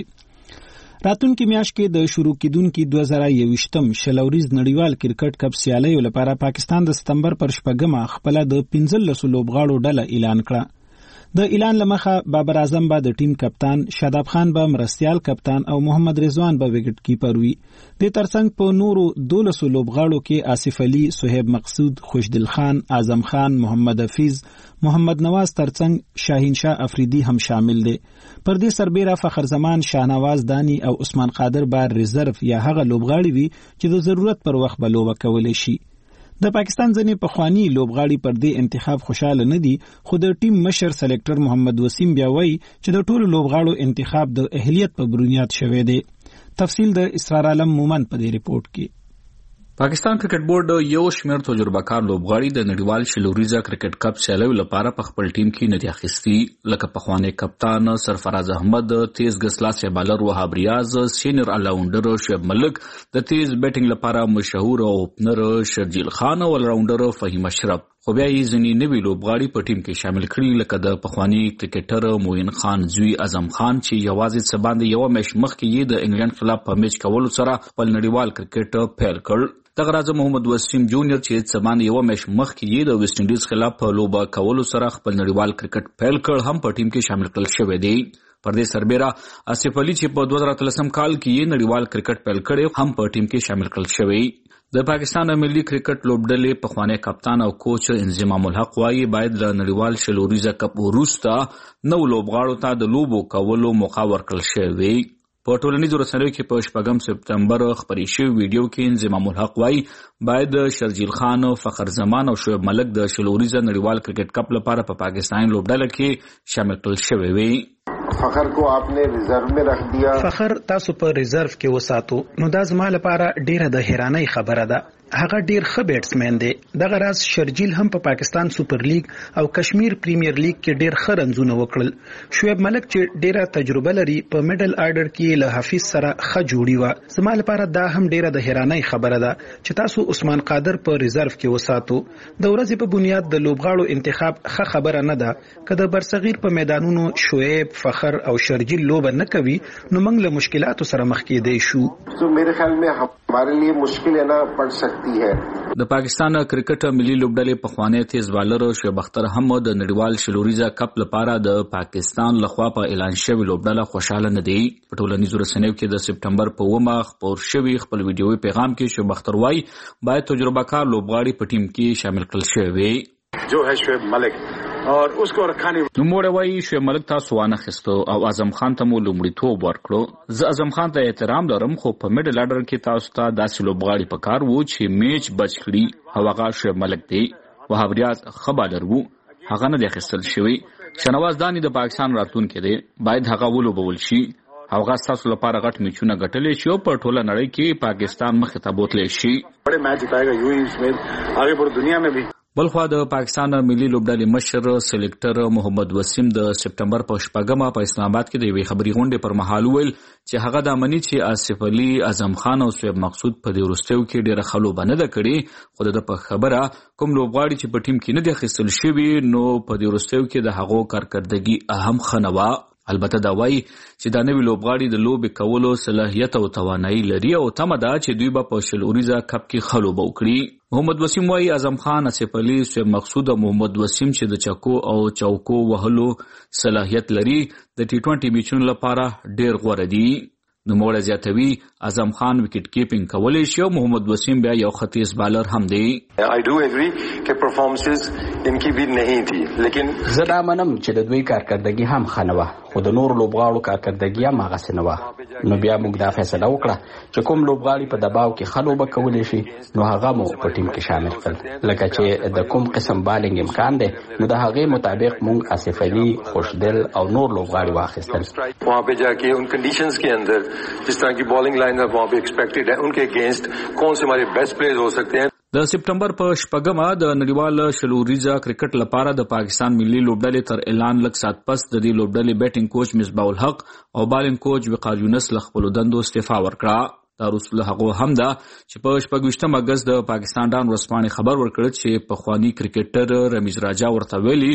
راتلونکي میاشت کې د شروع کیدونکي 2021م شلوریز نړیوال کرکټ کپ سیالیو لپاره پاکستان د ستمبر پر 8 خپل د 15 لوبغاړو ډله اعلان کړه. د اعلان لمخه بابر اعظم به د ټیم کپتان، شاداب خان به مرستیال کپتان او محمد رضوان به وکټ کیپر وي. د ترڅنګ په نورو 12 لوبغاړو کې آصف علي، صہیب مقصود، خوشدل خان، اعظم خان، محمد حفیظ، محمد نواز ترڅنګ شاهین شاه افریدي هم شامل دي. پر دې سربېره فخر زمان، شاهنواز دانی او عثمان قادر بار ریزرو یا هغه لوبغاړي وي چې د ضرورت پر وخت به لوبه کولای شي. د پاکستان ځینې پخوانی لوبغاړي پر دې انتخاب خوشاله نه دي، خو د ټیم مشر سلیکټر محمد وسیم بیا وایي چې د ټولو لوبغاړو انتخاب د اهلیت په بنیاد شوی دی. تفصیل د اسرار عالم مومن په دې ریپورت کې. پاکستان کرکټ بورډ یو شمېر تجربه‌کار لوبغاړي د نړیوال شلوریزه کرکټ کپ سیالیو لپاره په خپل ټیم کې نه دي اخیستي، لکه پخوانی کپتان سرفراز احمد، تیز ګسلاسي بالر وهاب ریاض، سینیئر آلراونډر شعیب ملک، د تیز بیټینګ لپاره مشهور اوپنر شرجیل خان او آلراونډر فهیم اشرف. خو بیا یې ځینې نوي لوبغاړي په ټیم کې شامل کړي، لکه د پخوانی کرکټر موین خان زوی اعظم خان چې یوازې څه باندې یو میچ مخکې یې د انګلند خلاف په میچ کولو سره خپل نړیوال کرکټ پیل کړ. دغه راځه محمد وسیم جونیئر چې څه باندې یو میچ مخکې یې د ویسټ انډیز خلاف په لوبه کولو سره خپل نړیوال کرکټ پیل کړ هم په ټیم کې شامل کړل شوی دی. پر دې سربېره آصف علي چې په 2013 کال کې یې نړیوال کرکټ پیل کړی هم په ټیم کې شامل کړل شوی. د پاکستان ملي کرکټ لوبډلې پخوانی کپتان او کوچ انضمام الحق وايي باید د نړیوال شلوریزه کپ وروسته نو لوبغاړو ته د لوبو کولو موقع ورکړل شوی. په ټولنیزو رسنیو کې په 8 سپتمبر خبري شوی ویډیو کې انضمام الحق وايي باید شرجیل خان، فخر زمان او شعیب ملک د شلوریزه نړیوال کرکټ کپ لپاره په پاکستاني لوبډله کې شامل کړل شوی وي. فخر کو आपने रिजर्व में रख दिया. فخر تاسو په ریزرو کې وساتو، نو دا زما لپاره ډیره د حیرانۍ خبره ده. هغه ډیر ښه بیټسمن دی. دغه راز شرجیل هم په پاکستان سوپر لیگ او کشمیر پریمیر لیگ کې ډیر ښه رنزونه وکړل. شعیب ملک چې ډیره تجربه لري په میډل آرډر کې له حفیظ سره ښه جوړی و. زما لپاره دا هم ډیره د حیرانۍ خبره ده چې تاسو عثمان قادر په ریزرو کې وساتو. د ورځې په بنیاد د لوبغاړو انتخاب ښه خبره نه ده. که د برصغیر په میدانونو شعیب، فخر او شرجیل لوبه نه کوي نو موږ له مشکلاتو سره مخ کېدای شو. تو میرے خیال میں ہمارے لیے مشکل ہے نا پڑ سکتی ہے. د پاکستان کرکټ ملي لوبډلې پخوانی تیز بالر شعیب اختر هم د نړیوال شلوریزه کپ لپاره د پاکستان لخوا په اعلان شوی لوبډله خوشاله نه دی. په ټولنیزو رسنیو کې د سپتمبر په 9 خبر شوی خپل ویډیوي پیغام کې شعیب اختر وايي باید تجربه‌کار لوبغاړي په ټیم کې شامل کړل شي. جو ہے شعیب ملک اور اس کو رکھانی نوموړی وايي شعیب ملک تاسو وانه خستو او اعظم خان ته مو لومړیتوب ورکړو. زه اعظم خان ته احترام لرم خو په میډل آرډر کې تاسو ته داسې لوبغاړي پکار وو چې میچ بچ کړي. هغه شعیب ملک دی. وهاب ریاض ښه بالر وو، هغه نه دی اخیستل شوی. شاهنواز دانی د پاکستان راتلونکی دی، باید هغه ولوبول شي. هغه ستاسو لپاره غټ میچونه ګټلی شي او په ټوله نړۍ کې پاکستان مخې ته بوتلی شي. بڑے میچ جتائے گا یو اسمید آگے پوری دنیا میں بھی. بلخوا د پاکستان ملي لوبډلې مشر سلیکټر محمد وسیم د سپتمبر په 8 په اسلام آباد کې د یوې خبري غونډې پر مهال ویل چې هغه د امني چې آصف علي، اعظم خان او صہیب مقصود په دې وروستیو کې ډېره ښه لوبه نه ده کړې، خو د په خبره کوم لوبغاړي چې په ټیم کې نه دي اخیستل شوي نو په دې وروستیو کې د هغو کارکردګي اهم ښه نه وه. البته دا وایي چې دا نوي لوبغاړي د لوبې کولو صلاحیت او توانایي لري او تمه ده چې دوی به په شلوریزه کپ کې ښه لوبه وکړي. محمد وسیم وايي اعظم خان، آصف علي، صہیب مقصود او محمد وسیم چې د چکو او چوکو وهلو صلاحیت لري د ټي 20 میچونو لپاره ډېر غوره دي. نوموړی زیاتوي اعظم خان وکټ کیپینګ کولی شي او محمد وسیم بیا یو ختیځ بالر هم دی. I do agree کہ پرفارمنسز انکی بھی نہیں تھی لیکن زه دا منم چې د دوی کارکردګي هم ښه نه وه خو د نورو لوبغاړو کارکردګي هم هغسې نه وه. نو بیا موږ دا فیصله وکړه چې کوم لوبغاړي په دباو کې ښه لوبه کولی شي نو هغه مو په ټیم کې شامل کړل. لکه چې د کوم قسم بالینګ امکان دی نو د هغې مطابق موږ آصف علي، خوشدل او نور لوبغاړي واخیستل. وہاں پہ جا کے ان کنڈیشنز کے اندر جس طرح کی بالنگ لائن اپ وہاں پہ ایکسپیکٹڈ ہے ان کے اگینسٹ کون سے ہمارے بیسٹ پلیئرز ہو سکتے ہیں. د سپتمبر په 8 د نړیوال شلوریزه کرکټ لپاره د پاکستان ملي لوبډلې تر اعلان لږ ساعت پس د دې لوبډلې بیټینګ کوچ مصباح الحق او بالینګ کوچ وقار یونس له خپلو دندو استعفا ورکړه. دا وروسته هغه هم ده چې په 28 اگست د پاکستان ډان ورځپاڼې خبر ورکړ چې پخوانی کرکټر رمیز راجا ورته ویلي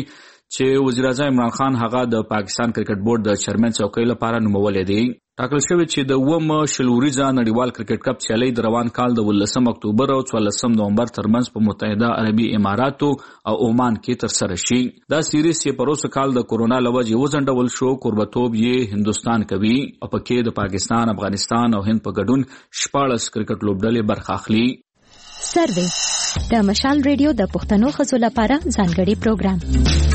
چې وزیر اعظم عمران خان هغه د پاکستان کرکټ بورډ د چیرمن څوکۍ لپاره نومولې دی. ټاکل شوی چې د 9 شلوریزه نړیوال کرکټ کپ سیالي د روان کال د 18 اکتوبر او 14 نومبر ترمنځ په متحده عربي اماراتو او عمان کې ترسره شي. دا سیریز چې پروسه کال د کورونا لوجې وزندول شو، قربتوب یې هندستان کوي او پکې د پاکستان، افغانستان او هند په ګډون 14 کرکټ لوبډلې برخه اخلي. سروې د مشال ریډیو د پښتنو ښځو لپاره ځانګړي پروګرام.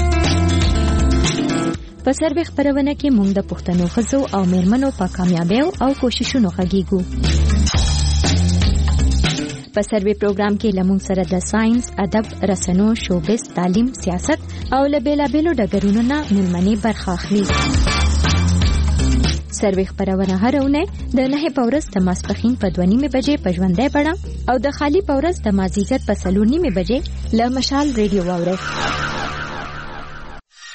په سروې خبرونه کې موږ د پښتنو ښځو او میرمنو په کامیابیو او کوششونو غږیږو. په سروې پروګرام کې لمون سره د ساينس، ادب، رسنو، شوبز، تعلیم، سیاست او له بیلابیلو ډګرونو نه ملمنې برخه اخلي. سروې خبرونه هر اونۍ د 9 په ورځ د ماسپښین په 2:30 بجې په ژوندۍ بڼه او د خالی په ورځ د مازیګر په 4:30 بجې له مشال ریډیو واورئ.